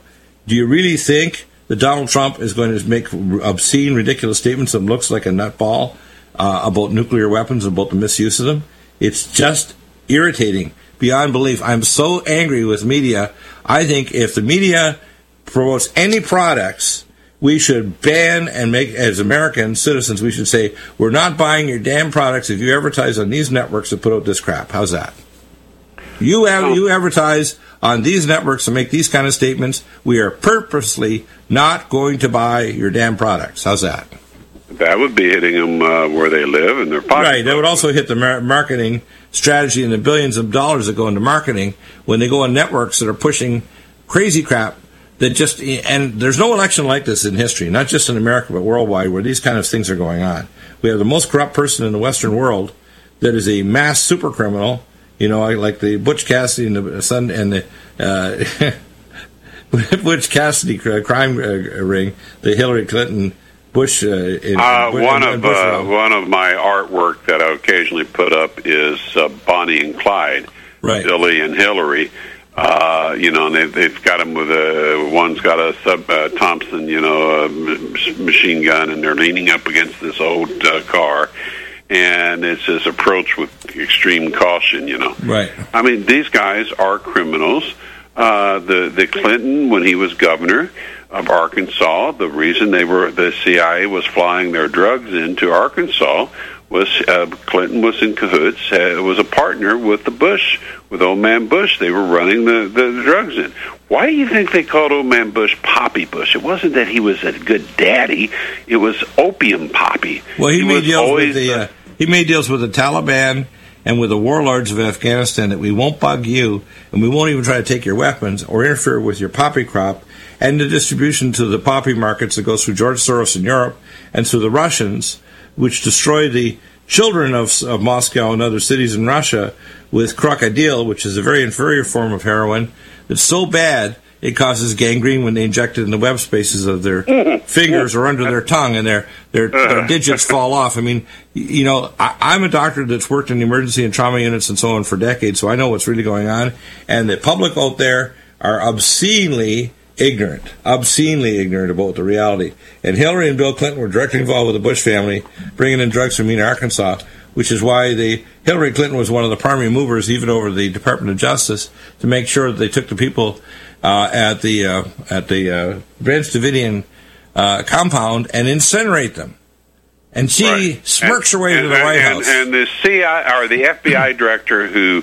Do you really think that Donald Trump is going to make obscene, ridiculous statements that looks like a nutball uh, about nuclear weapons, about the misuse of them? It's just irritating beyond belief. I'm so angry with media. I think if the media promotes any products, we should ban and make, as American citizens, we should say, we're not buying your damn products if you advertise on these networks that put out this crap. How's that? You have, you advertise on these networks to make these kind of statements. We are purposely not going to buy your damn products. How's that? That would be hitting them uh, where they live in their pockets. Right. That would also hit the mar- marketing strategy and the billions of dollars that go into marketing when they go on networks that are pushing crazy crap that just, and there's no election like this in history, not just in America but worldwide, where these kind of things are going on. We have the most corrupt person in the Western world that is a mass super criminal, you know, like the Butch Cassidy and the son and the uh, Butch Cassidy crime ring, the Hillary Clinton. Bush, uh, in, uh, Bush one in, of Bush uh, one of my artwork that I occasionally put up is uh, Bonnie and Clyde, right. Billy and Hillary. Uh, you know, and they've, they've got them with a one's got a sub uh, Thompson, you know, a machine gun, and they're leaning up against this old uh, car, and it's this approach with extreme caution. You know, right? I mean, these guys are criminals. Uh, the the Clinton, when he was governor of Arkansas, the reason they were the C I A was flying their drugs into Arkansas was uh, Clinton was in cahoots, uh, was a partner with the Bush, with old man Bush. They were running the, the, the drugs in. Why do you think they called old man Bush Poppy Bush? It wasn't that he was a good daddy; it was opium poppy. Well, he, he made deals with the, the uh, he made deals with the Taliban and with the warlords of Afghanistan that we won't bug you, and we won't even try to take your weapons or interfere with your poppy crop and the distribution to the poppy markets that goes through George Soros in Europe and through the Russians, which destroy the children of, of Moscow and other cities in Russia with crocodile, which is a very inferior form of heroin that's so bad it causes gangrene when they inject it in the web spaces of their fingers or under their tongue, and their their, their digits fall off. I mean, you know, I, I'm a doctor that's worked in the emergency and trauma units and so on for decades, so I know what's really going on. And the public out there are obscenely ignorant, obscenely ignorant about the reality. And Hillary and Bill Clinton were directly involved with the Bush family, bringing in drugs from Mena, Arkansas, which is why the Hillary Clinton was one of the primary movers, even over the Department of Justice, to make sure that they took the people uh, at the uh, at the uh, Branch Davidian uh, compound and incinerate them. And she right. smirks and, her way and, to the and, White and, House. And the C I A or the F B I director who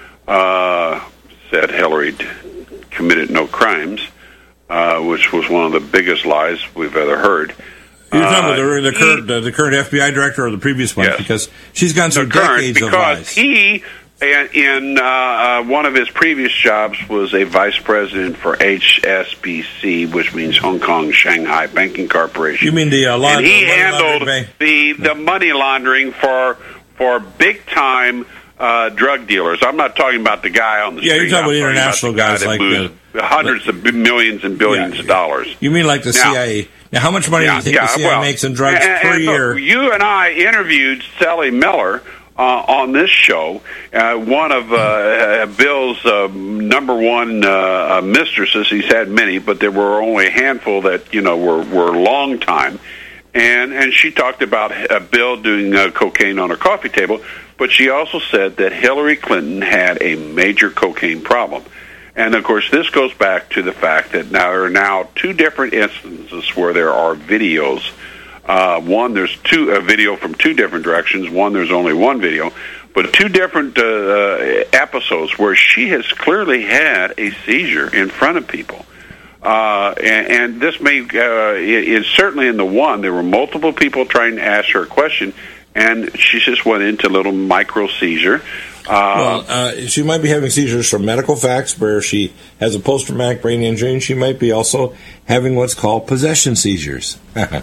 uh, said Hillary committed no crimes, uh, which was one of the biggest lies we've ever heard. You're talking about the, the, he, current, the, the current F B I director or the previous one? Yes. Because she's gone through current, decades because of lies. he, in uh, uh, one of his previous jobs, was a vice president for H S B C, which means Hong Kong Shanghai Banking Corporation. You mean the uh, law, and he the handled the, the money laundering for for big time uh, drug dealers. I'm not talking about the guy on the yeah, street. you're talking I'm about international about guys like the, hundreds like, of millions and billions yeah, of dollars. You mean like the now, C I A? Now, how much money yeah, do you think yeah, the C I A well, makes in drugs and, per and year? Look, you and I interviewed Sally Miller uh, on this show, uh, one of uh, Bill's uh, number one uh, mistresses. He's had many, but there were only a handful that you know were were long time. And and she talked about uh, Bill doing uh, cocaine on her coffee table, but she also said that Hillary Clinton had a major cocaine problem. And, of course, this goes back to the fact that now there are now two different instances where there are videos. Uh, one, there's two a video from two different directions. One, there's only one video. But two different uh, uh, episodes where she has clearly had a seizure in front of people. Uh, and, and this may, uh, is certainly in the one, there were multiple people trying to ask her a question, and she just went into a little micro seizure. Uh, well, uh, she might be having seizures from medical facts where she has a post-traumatic brain injury, and she might be also having what's called possession seizures.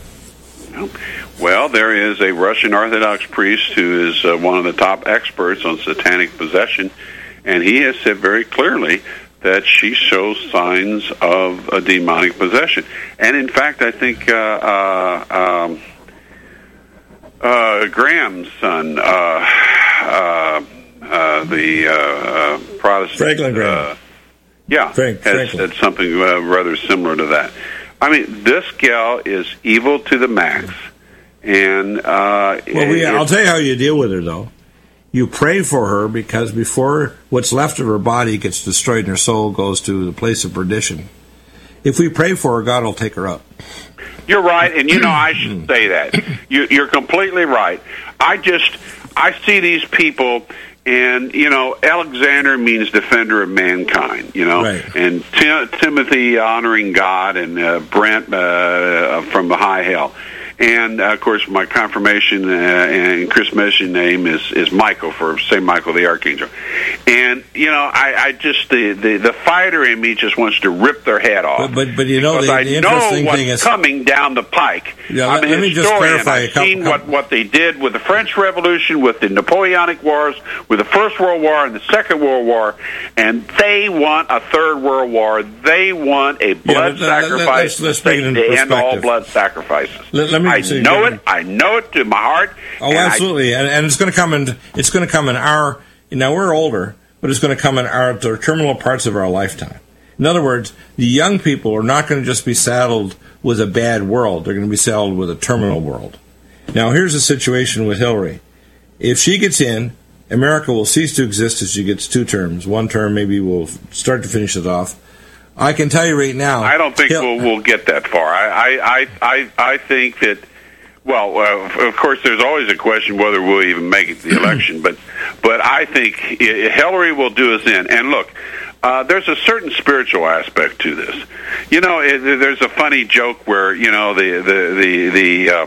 Well, there is a Russian Orthodox priest who is uh, one of the top experts on satanic possession, and he has said very clearly that she shows signs of a demonic possession. And in fact, I think uh, uh, um, uh, Graham's son, uh, uh, uh, the uh, uh, Protestant, Franklin Graham. Uh, Yeah, Frank, has said something uh, rather similar to that. I mean, this gal is evil to the max. And uh, well, we, I'll tell you how you deal with her, though. You pray for her, because before what's left of her body gets destroyed and her soul goes to the place of perdition, if we pray for her, God will take her up. You're right, and you know I should say that. You, you're completely right. I just, I see these people, and, you know, Alexander means defender of mankind, you know, right. and Tim, Timothy honoring God, and uh, Brent uh, from the high hell. And, uh, of course, my confirmation uh, and Christmas name is, is Michael, for Saint Michael the Archangel. And, you know, I, I just, the, the, the fighter in me just wants to rip their head off. But, but, but you know, the, the I interesting know thing what's is coming down the pike. Yeah, I'm let, a let me just historian. clarify I've a couple, seen what, what they did with the French Revolution, with the Napoleonic Wars, with the First World War and the Second World War, and they want a Third World War. They want a blood yeah, let, sacrifice let's, let's to end all blood sacrifices. Let, let me I know it. I know it to my heart. Oh, absolutely, I, and, and it's going to come in. It's going to come in our. Now we're older, but it's going to come in our the terminal parts of our lifetime. In other words, the young people are not going to just be saddled with a bad world. They're going to be saddled with a terminal world. Now, here's the situation with Hillary. If she gets in, America will cease to exist if she gets two terms. One term maybe will start to finish it off. I can tell you right now. I don't think Hill- we'll, we'll get that far. I, I, I, I think that. Well, uh, of course, there's always a question whether we'll even make it to the election, but but I think Hillary will do us in. And look, uh, there's a certain spiritual aspect to this. You know, it, there's a funny joke where, you know, the the the the. Uh,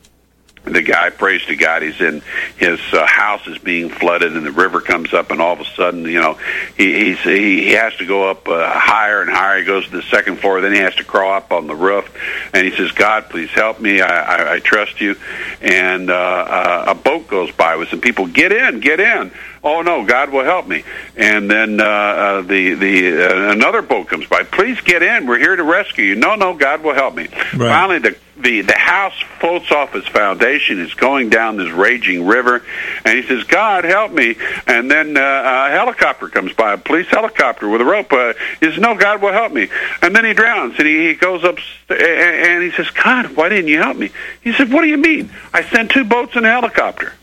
The guy prays to God. He's in his uh, house is being flooded, and the river comes up, and all of a sudden, you know, he he's, he, he has to go up uh, higher and higher. He goes to the second floor, then he has to crawl up on the roof, and he says, "God, please help me. I, I, I trust you." And uh, uh, a boat goes by with some people. Get in, get in. Oh no, God will help me. And then uh, uh, the the uh, another boat comes by. Please get in. We're here to rescue you. No, no, God will help me. Right. Finally, the the the house floats off its foundation. It's going down this raging river, and he says, "God help me." And then uh, a helicopter comes by, a police helicopter with a rope. Uh, he says, "No, God will help me." And then he drowns, and he, he goes up, and he says, "God, why didn't you help me?" He said, "What do you mean? I sent two boats and a helicopter."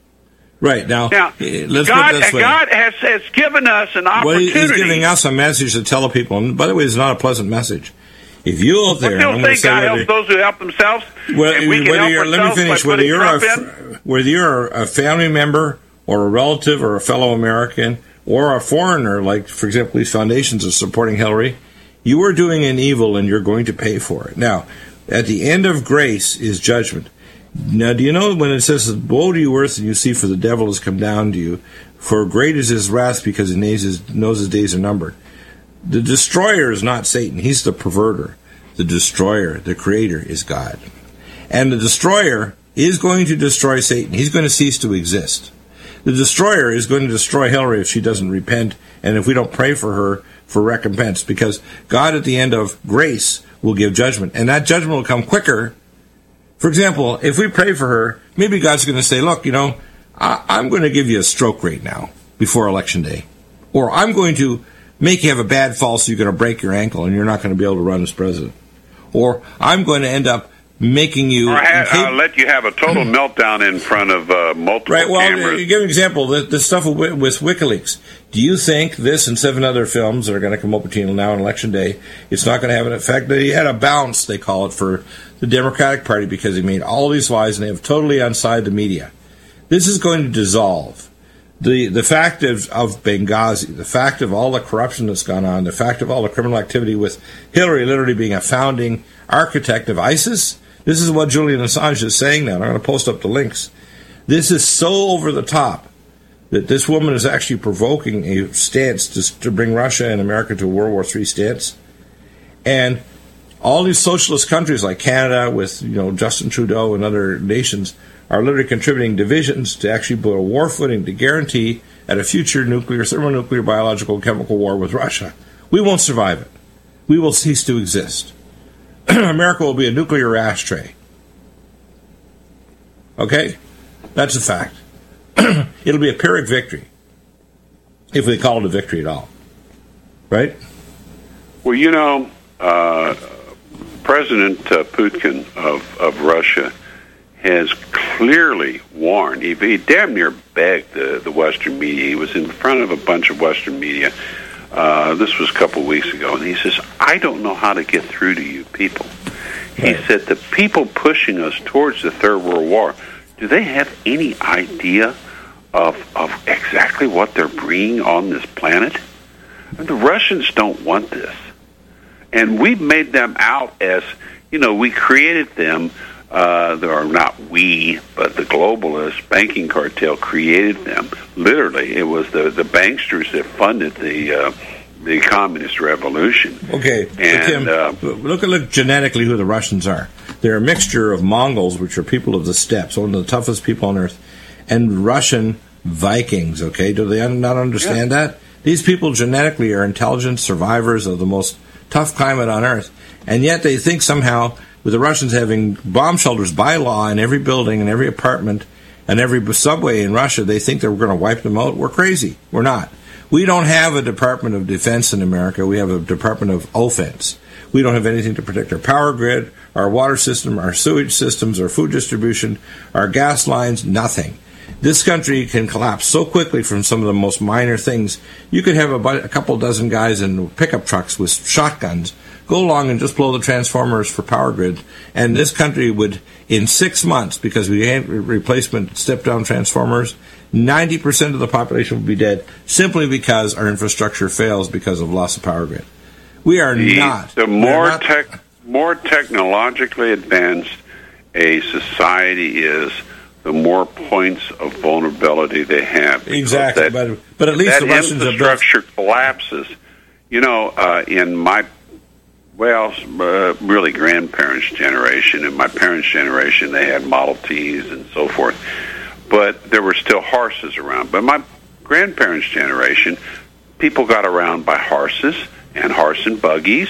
Right now, now let's God, put it this way. God has, has given us an opportunity. Well, he's giving us a message to tell people. And by the way, it's not a pleasant message. If you out there, well, don't think God helps those who help themselves. Well, and we can whether help you're, let me finish. Whether you're a, whether you're a family member or a relative or a fellow American or a foreigner, like for example, these foundations are supporting Hillary, you are doing an evil, and you're going to pay for it. Now, at the end of grace is judgment. Now, do you know when it says, "Woe to you, earth, and you see, for the devil has come down to you, for great is his wrath, because he knows his, knows his days are numbered." The destroyer is not Satan. He's the perverter. The destroyer, the creator, is God. And the destroyer is going to destroy Satan. He's going to cease to exist. The destroyer is going to destroy Hillary if she doesn't repent, and if we don't pray for her for recompense, because God at the end of grace will give judgment. And that judgment will come quicker. For example, if we pray for her, maybe God's going to say, "Look, you know, I, I'm going to give you a stroke right now before Election Day. Or I'm going to make you have a bad fall so you're going to break your ankle and you're not going to be able to run as president. Or I'm going to end up making you... Or ha- I'll let you have a total meltdown in front of uh, multiple right, well, cameras. To give an example, the, the stuff with, with WikiLeaks. Do you think this and seven other films that are going to come up between now and Election Day, it's not going to have an effect? He had a bounce, they call it, for the Democratic Party because he made all these lies and they have totally unsided the media. This is going to dissolve. The the fact of, of Benghazi, the fact of all the corruption that's gone on, the fact of all the criminal activity with Hillary literally being a founding architect of ISIS, this is what Julian Assange is saying now. I'm going to post up the links. This is so over the top that this woman is actually provoking a stance to, to bring Russia and America to a World War Three stance. And all these socialist countries like Canada with, you know, Justin Trudeau and other nations are literally contributing divisions to actually put a war footing to guarantee at a future nuclear, thermonuclear, biological, chemical war with Russia. We won't survive it. We will cease to exist. America will be a nuclear ashtray. Okay? That's a fact. It'll be a Pyrrhic victory, if we call it a victory at all. Right? Well, you know, uh, President uh, Putin of, of Russia has clearly warned, he, he damn near begged the, the Western media. He was in front of a bunch of Western media. Uh, this was a couple of weeks ago, and he says, I don't know how to get through to you people. Right. He said, the people pushing us towards the Third World War, do they have any idea of, of exactly what they're bringing on this planet? And the Russians don't want this. And we've made them out as, you know, we created them, uh, or not we, but the globalist banking cartel created them. Literally, it was the, the banksters that funded the uh, the communist revolution. Okay, and so Tim, uh, look at look genetically who the Russians are. They're a mixture of Mongols, which are people of the steppes, one of the toughest people on earth, and Russian Vikings. Okay, do they not understand yeah. that? These people genetically are intelligent survivors of the most tough climate on earth, and yet they think somehow, with the Russians having bomb shelters by law in every building and every apartment and every subway in Russia, they think that we're going to wipe them out. We're crazy. We're not. We don't have a Department of Defense in America. We have a Department of Offense. We don't have anything to protect our power grid, our water system, our sewage systems, our food distribution, our gas lines, nothing. This country can collapse so quickly from some of the most minor things. You could have a, a couple dozen guys in pickup trucks with shotguns go along and just blow the transformers for power grids, and this country would, in six months, because we had replacement step-down transformers, ninety percent of the population would be dead simply because our infrastructure fails because of loss of power grid. We are the, not. The more, not, tech, more technologically advanced a society is, the more points of vulnerability they have. Exactly, that, but, but at least that the Russians have built... infrastructure collapses. You know, uh, in my, well, uh, really grandparents' generation and my parents' generation, they had Model Ts and so forth, but there were still horses around. But my grandparents' generation, people got around by horses and horse and buggies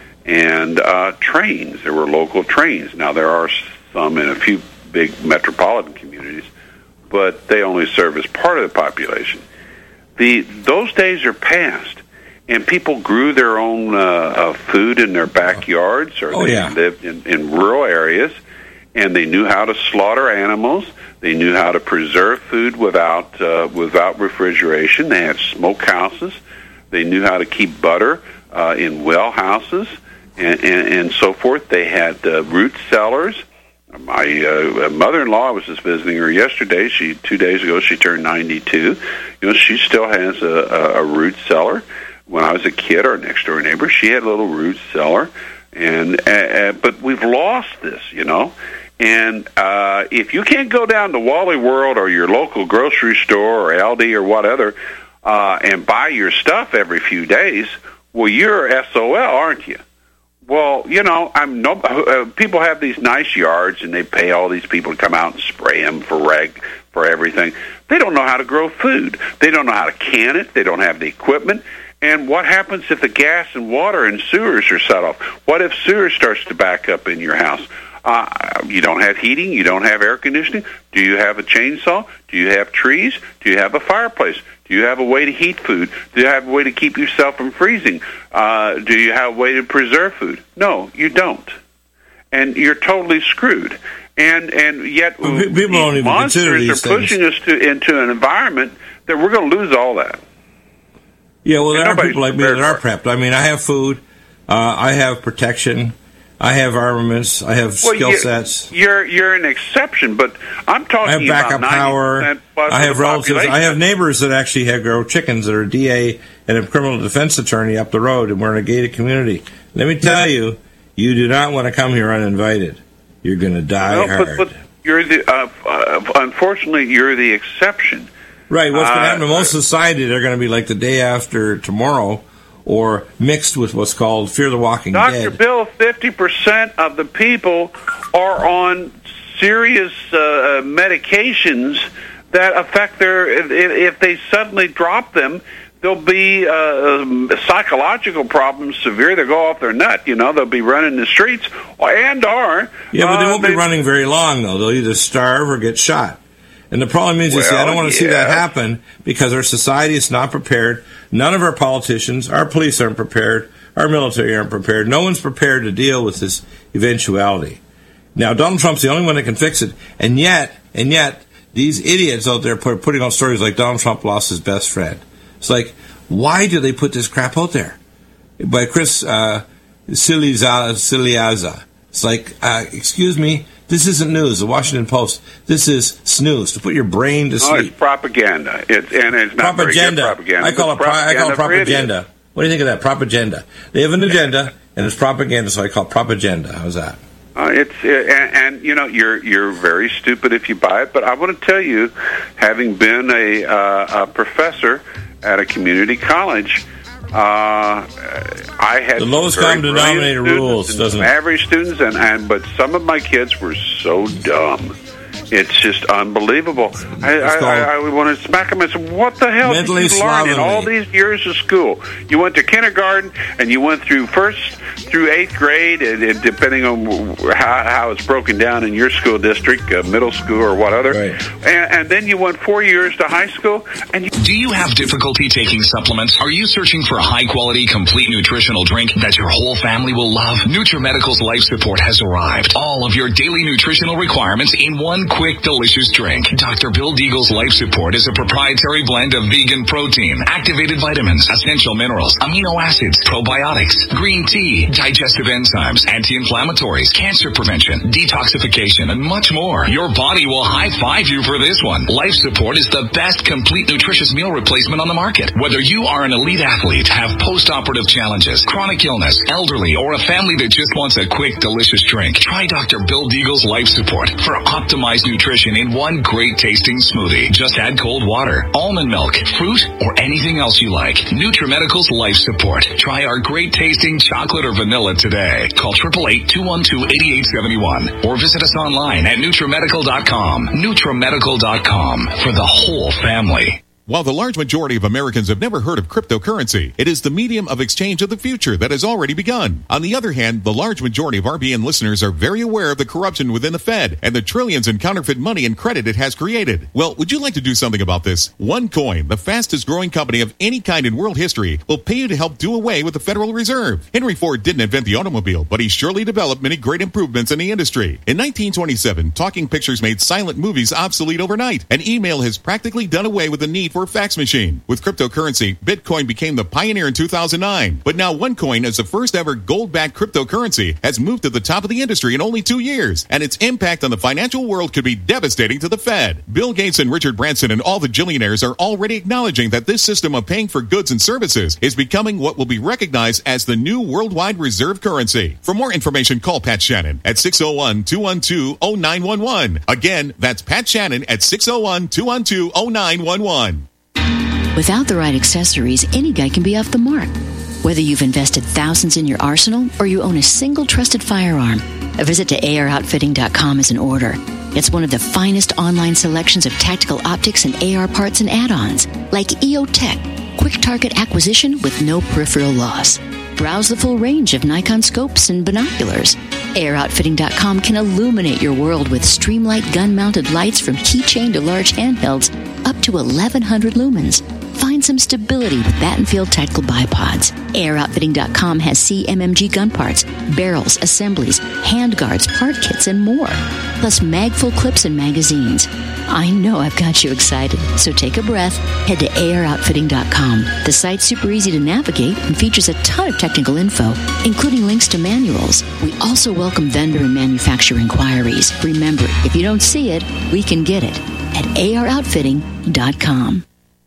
and uh, trains. There were local trains. Now, there are some in a few big metropolitan communities, but they only serve as part of the population. The those days are past, and people grew their own uh, uh, food in their backyards, or oh, they yeah. lived in, in rural areas, and they knew how to slaughter animals. They knew how to preserve food without uh, without refrigeration. They had smokehouses. They knew how to keep butter uh, in well houses, and, and, and so forth. They had uh, root cellars. My uh, mother-in-law, I was just visiting her yesterday. She two days ago she turned ninety-two. You know, she still has a, a, a root cellar. When I was a kid, our next-door neighbor, she had a little root cellar, and uh, uh, but we've lost this, you know. And uh, if you can't go down to Wally World or your local grocery store or Aldi or whatever uh, and buy your stuff every few days, well, you're S O L, aren't you? Well, you know, I'm no. Uh, people have these nice yards, and they pay all these people to come out and spray them for reg for everything. They don't know how to grow food. They don't know how to can it. They don't have the equipment. And what happens if the gas and water and sewers are shut off? What if sewer starts to back up in your house? Uh, you don't have heating. You don't have air conditioning. Do you have a chainsaw? Do you have trees? Do you have a fireplace? Do you have a way to heat food? Do you have a way to keep yourself from freezing? Uh, do you have a way to preserve food? No, you don't. And you're totally screwed. And and yet well, people don't even monsters are pushing things. us to into an environment that we're going to lose all that. Yeah, well, there and are people like me that are prepped. I mean, I have food. Uh, I have protection. I have armaments. I have well, skill you're, sets. You're you're an exception, but I'm talking I have backup about power. I have relatives. Population. I have neighbors that actually have grow chickens that are a D A and a criminal defense attorney up the road, and we're in a gated community. Let me tell you, you do not want to come here uninvited. You're going to die well, hard. But, but you're the uh, uh, unfortunately you're the exception. Right. What's going to uh, happen to most society? They're going to be like the day after tomorrow, or mixed with what's called Fear the Walking Doctor Dead. Doctor Bill, fifty percent of the people are on serious uh, medications that affect their, if, if they suddenly drop them, there'll be uh, psychological problems severe. They'll go off their nut, you know, they'll be running the streets, and are. Yeah, but they won't uh, be they, running very long, though. They'll either starve or get shot. And the problem is, you well, see, I don't want to yeah. see that happen because our society is not prepared. None of our politicians, our police aren't prepared. our military aren't prepared. No one's prepared to deal with this eventuality. Now, Donald Trump's the only one that can fix it, and yet, and yet, these idiots out there put, putting on stories like Donald Trump lost his best friend. It's like, why do they put this crap out there? By Chris uh, Ciliaza. It's like, uh, excuse me, this isn't news. The Washington Post. This is snooze. To put your brain to sleep. Oh, it's propaganda. It's and it's not propaganda. Very good propaganda. I call it. Pro- I call it propaganda. What do you think of that? Propaganda. They have an agenda, and it's propaganda. So I call it propaganda. How's that? Uh, it's uh, and, and you know you're you're very stupid if you buy it. But I want to tell you, having been a, uh, a professor at a community college. Uh, I had the lowest common denominator rules, doesn't it? Average students, and, and but some of my kids were so dumb. It's just unbelievable. I, I, I, I want to smack them and say, what the hell did you learn in all these years of school? You went to kindergarten, and you went through first through eighth grade, and, and depending on how, how it's broken down in your school district, uh, middle school or what other, right. and, and then you went four years to high school. And you- Do you have difficulty taking supplements? Are you searching for a high-quality, complete nutritional drink that your whole family will love? NutriMedical's Life Support has arrived. All of your daily nutritional requirements in one quick, delicious drink. Doctor Bill Deagle's Life Support is a proprietary blend of vegan protein, activated vitamins, essential minerals, amino acids, probiotics, green tea, digestive enzymes, anti-inflammatories, cancer prevention, detoxification, and much more. Your body will high-five you for this one. Life Support is the best complete nutritious meal replacement on the market. Whether you are an elite athlete, have post-operative challenges, chronic illness, elderly, or a family that just wants a quick, delicious drink, try Doctor Bill Deagle's Life Support for optimized nutrition in one great tasting smoothie. Just add cold water, almond milk, fruit, or anything else you like. NutriMedical's Life Support. Try our great tasting chocolate or vanilla today. Call eight eight eight, two one two, eight eight seven one or visit us online at NutriMedical dot com. NutriMedical dot com for the whole family. While the large majority of Americans have never heard of cryptocurrency, it is the medium of exchange of the future that has already begun. On the other hand, the large majority of R B N listeners are very aware of the corruption within the Fed and the trillions in counterfeit money and credit it has created. Well, would you like to do something about this? OneCoin, the fastest growing company of any kind in world history, will pay you to help do away with the Federal Reserve. Henry Ford didn't invent the automobile, but he surely developed many great improvements in the industry. In nineteen twenty-seven, talking pictures made silent movies obsolete overnight, and email has practically done away with the need for a fax machine. With cryptocurrency, Bitcoin became the pioneer in two thousand nine. But now OneCoin, as the first ever gold-backed cryptocurrency, has moved to the top of the industry in only two years. And its impact on the financial world could be devastating to the Fed. Bill Gates and Richard Branson and all the billionaires are already acknowledging that this system of paying for goods and services is becoming what will be recognized as the new worldwide reserve currency. For more information, call Pat Shannon at six oh one, two one two, oh nine one one. Again, that's Pat Shannon at six oh one, two one two, oh nine one one. Without the right accessories, any guy can be off the mark. Whether you've invested thousands in your arsenal or you own a single trusted firearm, a visit to A R outfitting dot com is in order. It's one of the finest online selections of tactical optics and A R parts and add-ons, like E O Tech, quick target acquisition with no peripheral loss. Browse the full range of Nikon scopes and binoculars. A R outfitting dot com can illuminate your world with Streamlight gun-mounted lights from keychain to large handhelds up to eleven hundred lumens. Find some stability with Battenfield Tactical Bipods. A R outfitting dot com has C M M G gun parts, barrels, assemblies, handguards, part kits, and more. Plus mag-full clips and magazines. I know I've got you excited, so take a breath. Head to A R outfitting dot com. The site's super easy to navigate and features a ton of technical info, including links to manuals. We also welcome vendor and manufacturer inquiries. Remember, if you don't see it, we can get it at A R outfitting dot com.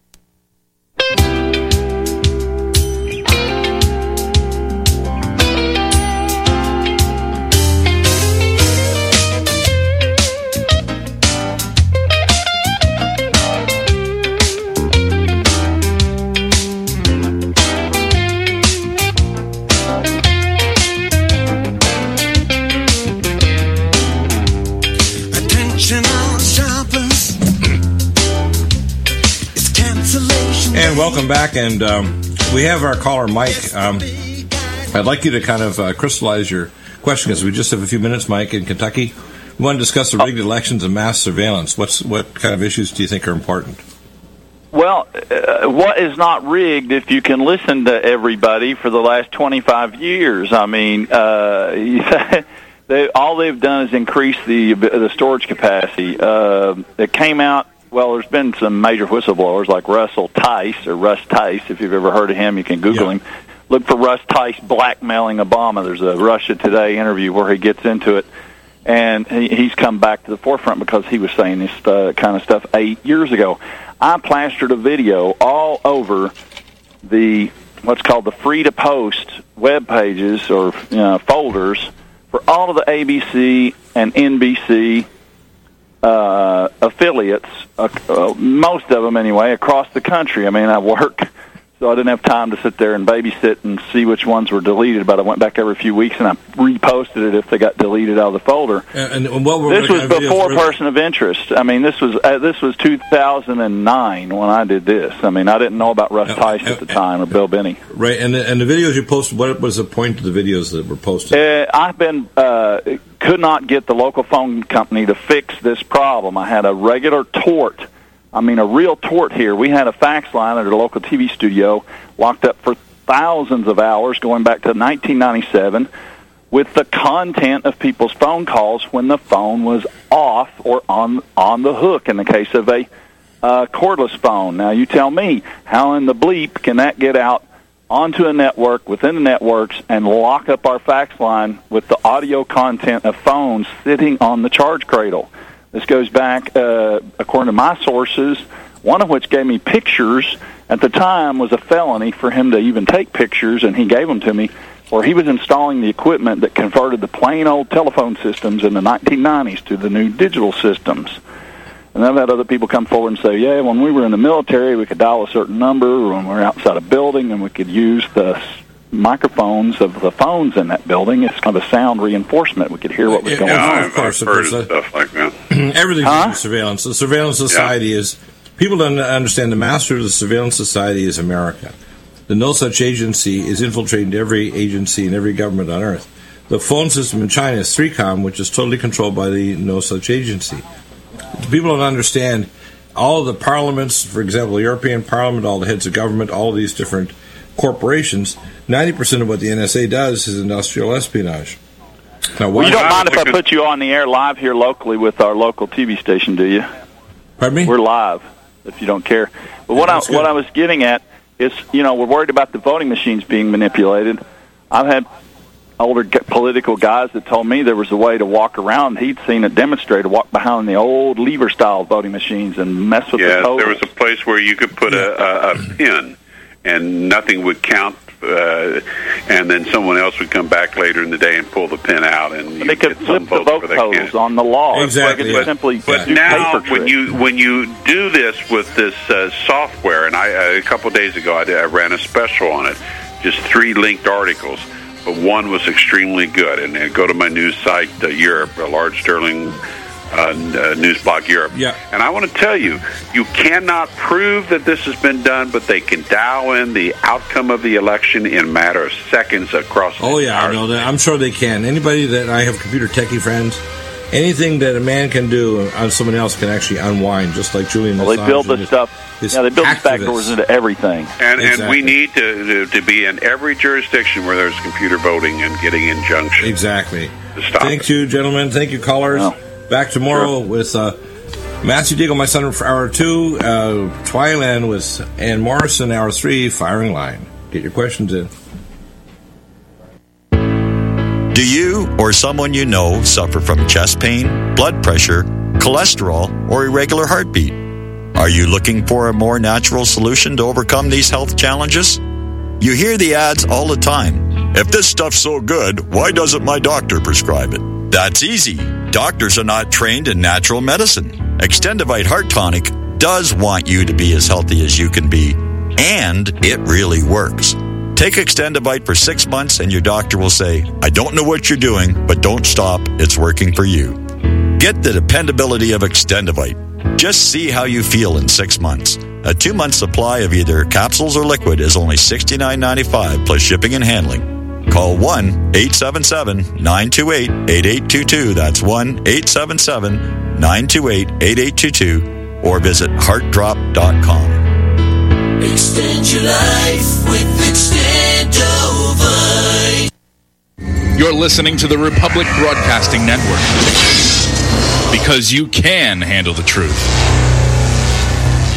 And welcome back, and um, we have our caller, Mike. Um, I'd like you to kind of uh, crystallize your question, because we just have a few minutes, Mike, in Kentucky. We want to discuss the rigged elections and mass surveillance. What's What kind of issues do you think are important? Well, uh, what is not rigged if you can listen to everybody for the last twenty-five years? I mean, uh, they, all they've done is increase the the storage capacity. Uh, it came out, well, there's been some major whistleblowers like Russell Tice, or Russ Tice. If you've ever heard of him, you can Google yeah. him. Look for Russ Tice blackmailing Obama. There's a Russia Today interview where he gets into it. And he, he's come back to the forefront because he was saying this uh, kind of stuff eight years ago. I plastered a video all over the what's called the free-to-post web pages or you know, folders for all of the A B C and N B C uh, affiliates, uh, uh, most of them anyway, across the country. I mean, I work, so I didn't have time to sit there and babysit and see which ones were deleted, but I went back every few weeks and I reposted it if they got deleted out of the folder. And, and what were this was before Person of Interest. I mean, this was uh, this was two thousand nine when I did this. I mean, I didn't know about Russ Tice at the time or Bill Binney. Right, and the, and the videos you posted, what was the point of the videos that were posted? Uh, I've been uh, could not get the local phone company to fix this problem. I had a regular tort. I mean, a real tort here. We had a fax line at a local T V studio locked up for thousands of hours going back to nineteen ninety-seven with the content of people's phone calls when the phone was off or on on the hook in the case of a uh, cordless phone. Now, you tell me, how in the bleep can that get out onto a network within the networks and lock up our fax line with the audio content of phones sitting on the charge cradle? This goes back, uh, according to my sources, one of which gave me pictures. At the time was a felony for him to even take pictures, and he gave them to me, where he was installing the equipment that converted the plain old telephone systems in the nineteen nineties to the new digital systems. And I've had other people come forward and say, yeah, when we were in the military, we could dial a certain number, or when we were outside a building, and we could use the microphones of the phones in that building. It's kind of a sound reinforcement. We could hear what was yeah, going yeah, on. Of course, I've heard of stuff like that. Everything's huh? surveillance. The surveillance society yeah. is, people don't understand the master of the surveillance society is America. The No Such Agency is infiltrating every agency and every government on earth. The phone system in China is three com, which is totally controlled by the No Such Agency. People don't understand all of the parliaments, for example, the European Parliament, all the heads of government, all of these different corporations, ninety percent of what the N S A does is industrial espionage. Now, well, you don't mind if I put you on the air live here locally with our local T V station, do you? Pardon me? We're live, if you don't care. But what, yeah, I, what I was getting at is, you know, we're worried about the voting machines being manipulated. I've had older political guys that told me there was a way to walk around. He'd seen a demonstrator walk behind the old lever-style voting machines and mess with yes, the totals. There was a place where you could put a, a, a pin, and nothing would count. Uh, and then someone else would come back later in the day and pull the pin out, and you they could flip the vote totals on the law. Exactly. But, simply but now, when you when you do this with this uh, software, and I a couple of days ago I, did, I ran a special on it, just three linked articles, but one was extremely good. And uh, go to my news site, uh, Europe, a large sterling. Uh, uh, News Block Europe. Yeah. And I want to tell you, you cannot prove that this has been done, but they can dial in the outcome of the election in a matter of seconds across the Oh, yeah, I know that. I'm sure they can. Anybody that I have computer techie friends, anything that a man can do on someone else can actually unwind, just like Julian Assange. Well, they build this stuff. Yeah, they build these backdoors into everything. And, exactly. and we need to, to to be in every jurisdiction where there's computer voting and getting injunctions. Exactly. To stop Thank it. you, gentlemen. Thank you, callers. Wow. Back tomorrow sure. with uh, Matthew Deagle, my son, for hour two. Uh, Twyland with Ann Morrison, hour three, Firing Line. Get your questions in. Do you or someone you know suffer from chest pain, blood pressure, cholesterol, or irregular heartbeat? Are you looking for a more natural solution to overcome these health challenges? You hear the ads all the time. If this stuff's so good, why doesn't my doctor prescribe it? That's easy. Doctors are not trained in natural medicine. Extendivite Heart Tonic does want you to be as healthy as you can be, and it really works. Take Extendivite for six months and your doctor will say, I don't know what you're doing, but don't stop. It's working for you. Get the dependability of Extendivite. Just see how you feel in six months. A two-month supply of either capsules or liquid is only sixty-nine ninety-five plus shipping and handling. Call one eight seven seven nine two eight eight eight two two. That's one eight seven seven nine two eight eight eight two two. Or visit heart drop dot com. Extend your life with Extendovite. You're listening to the Republic Broadcasting Network, because you can handle the truth.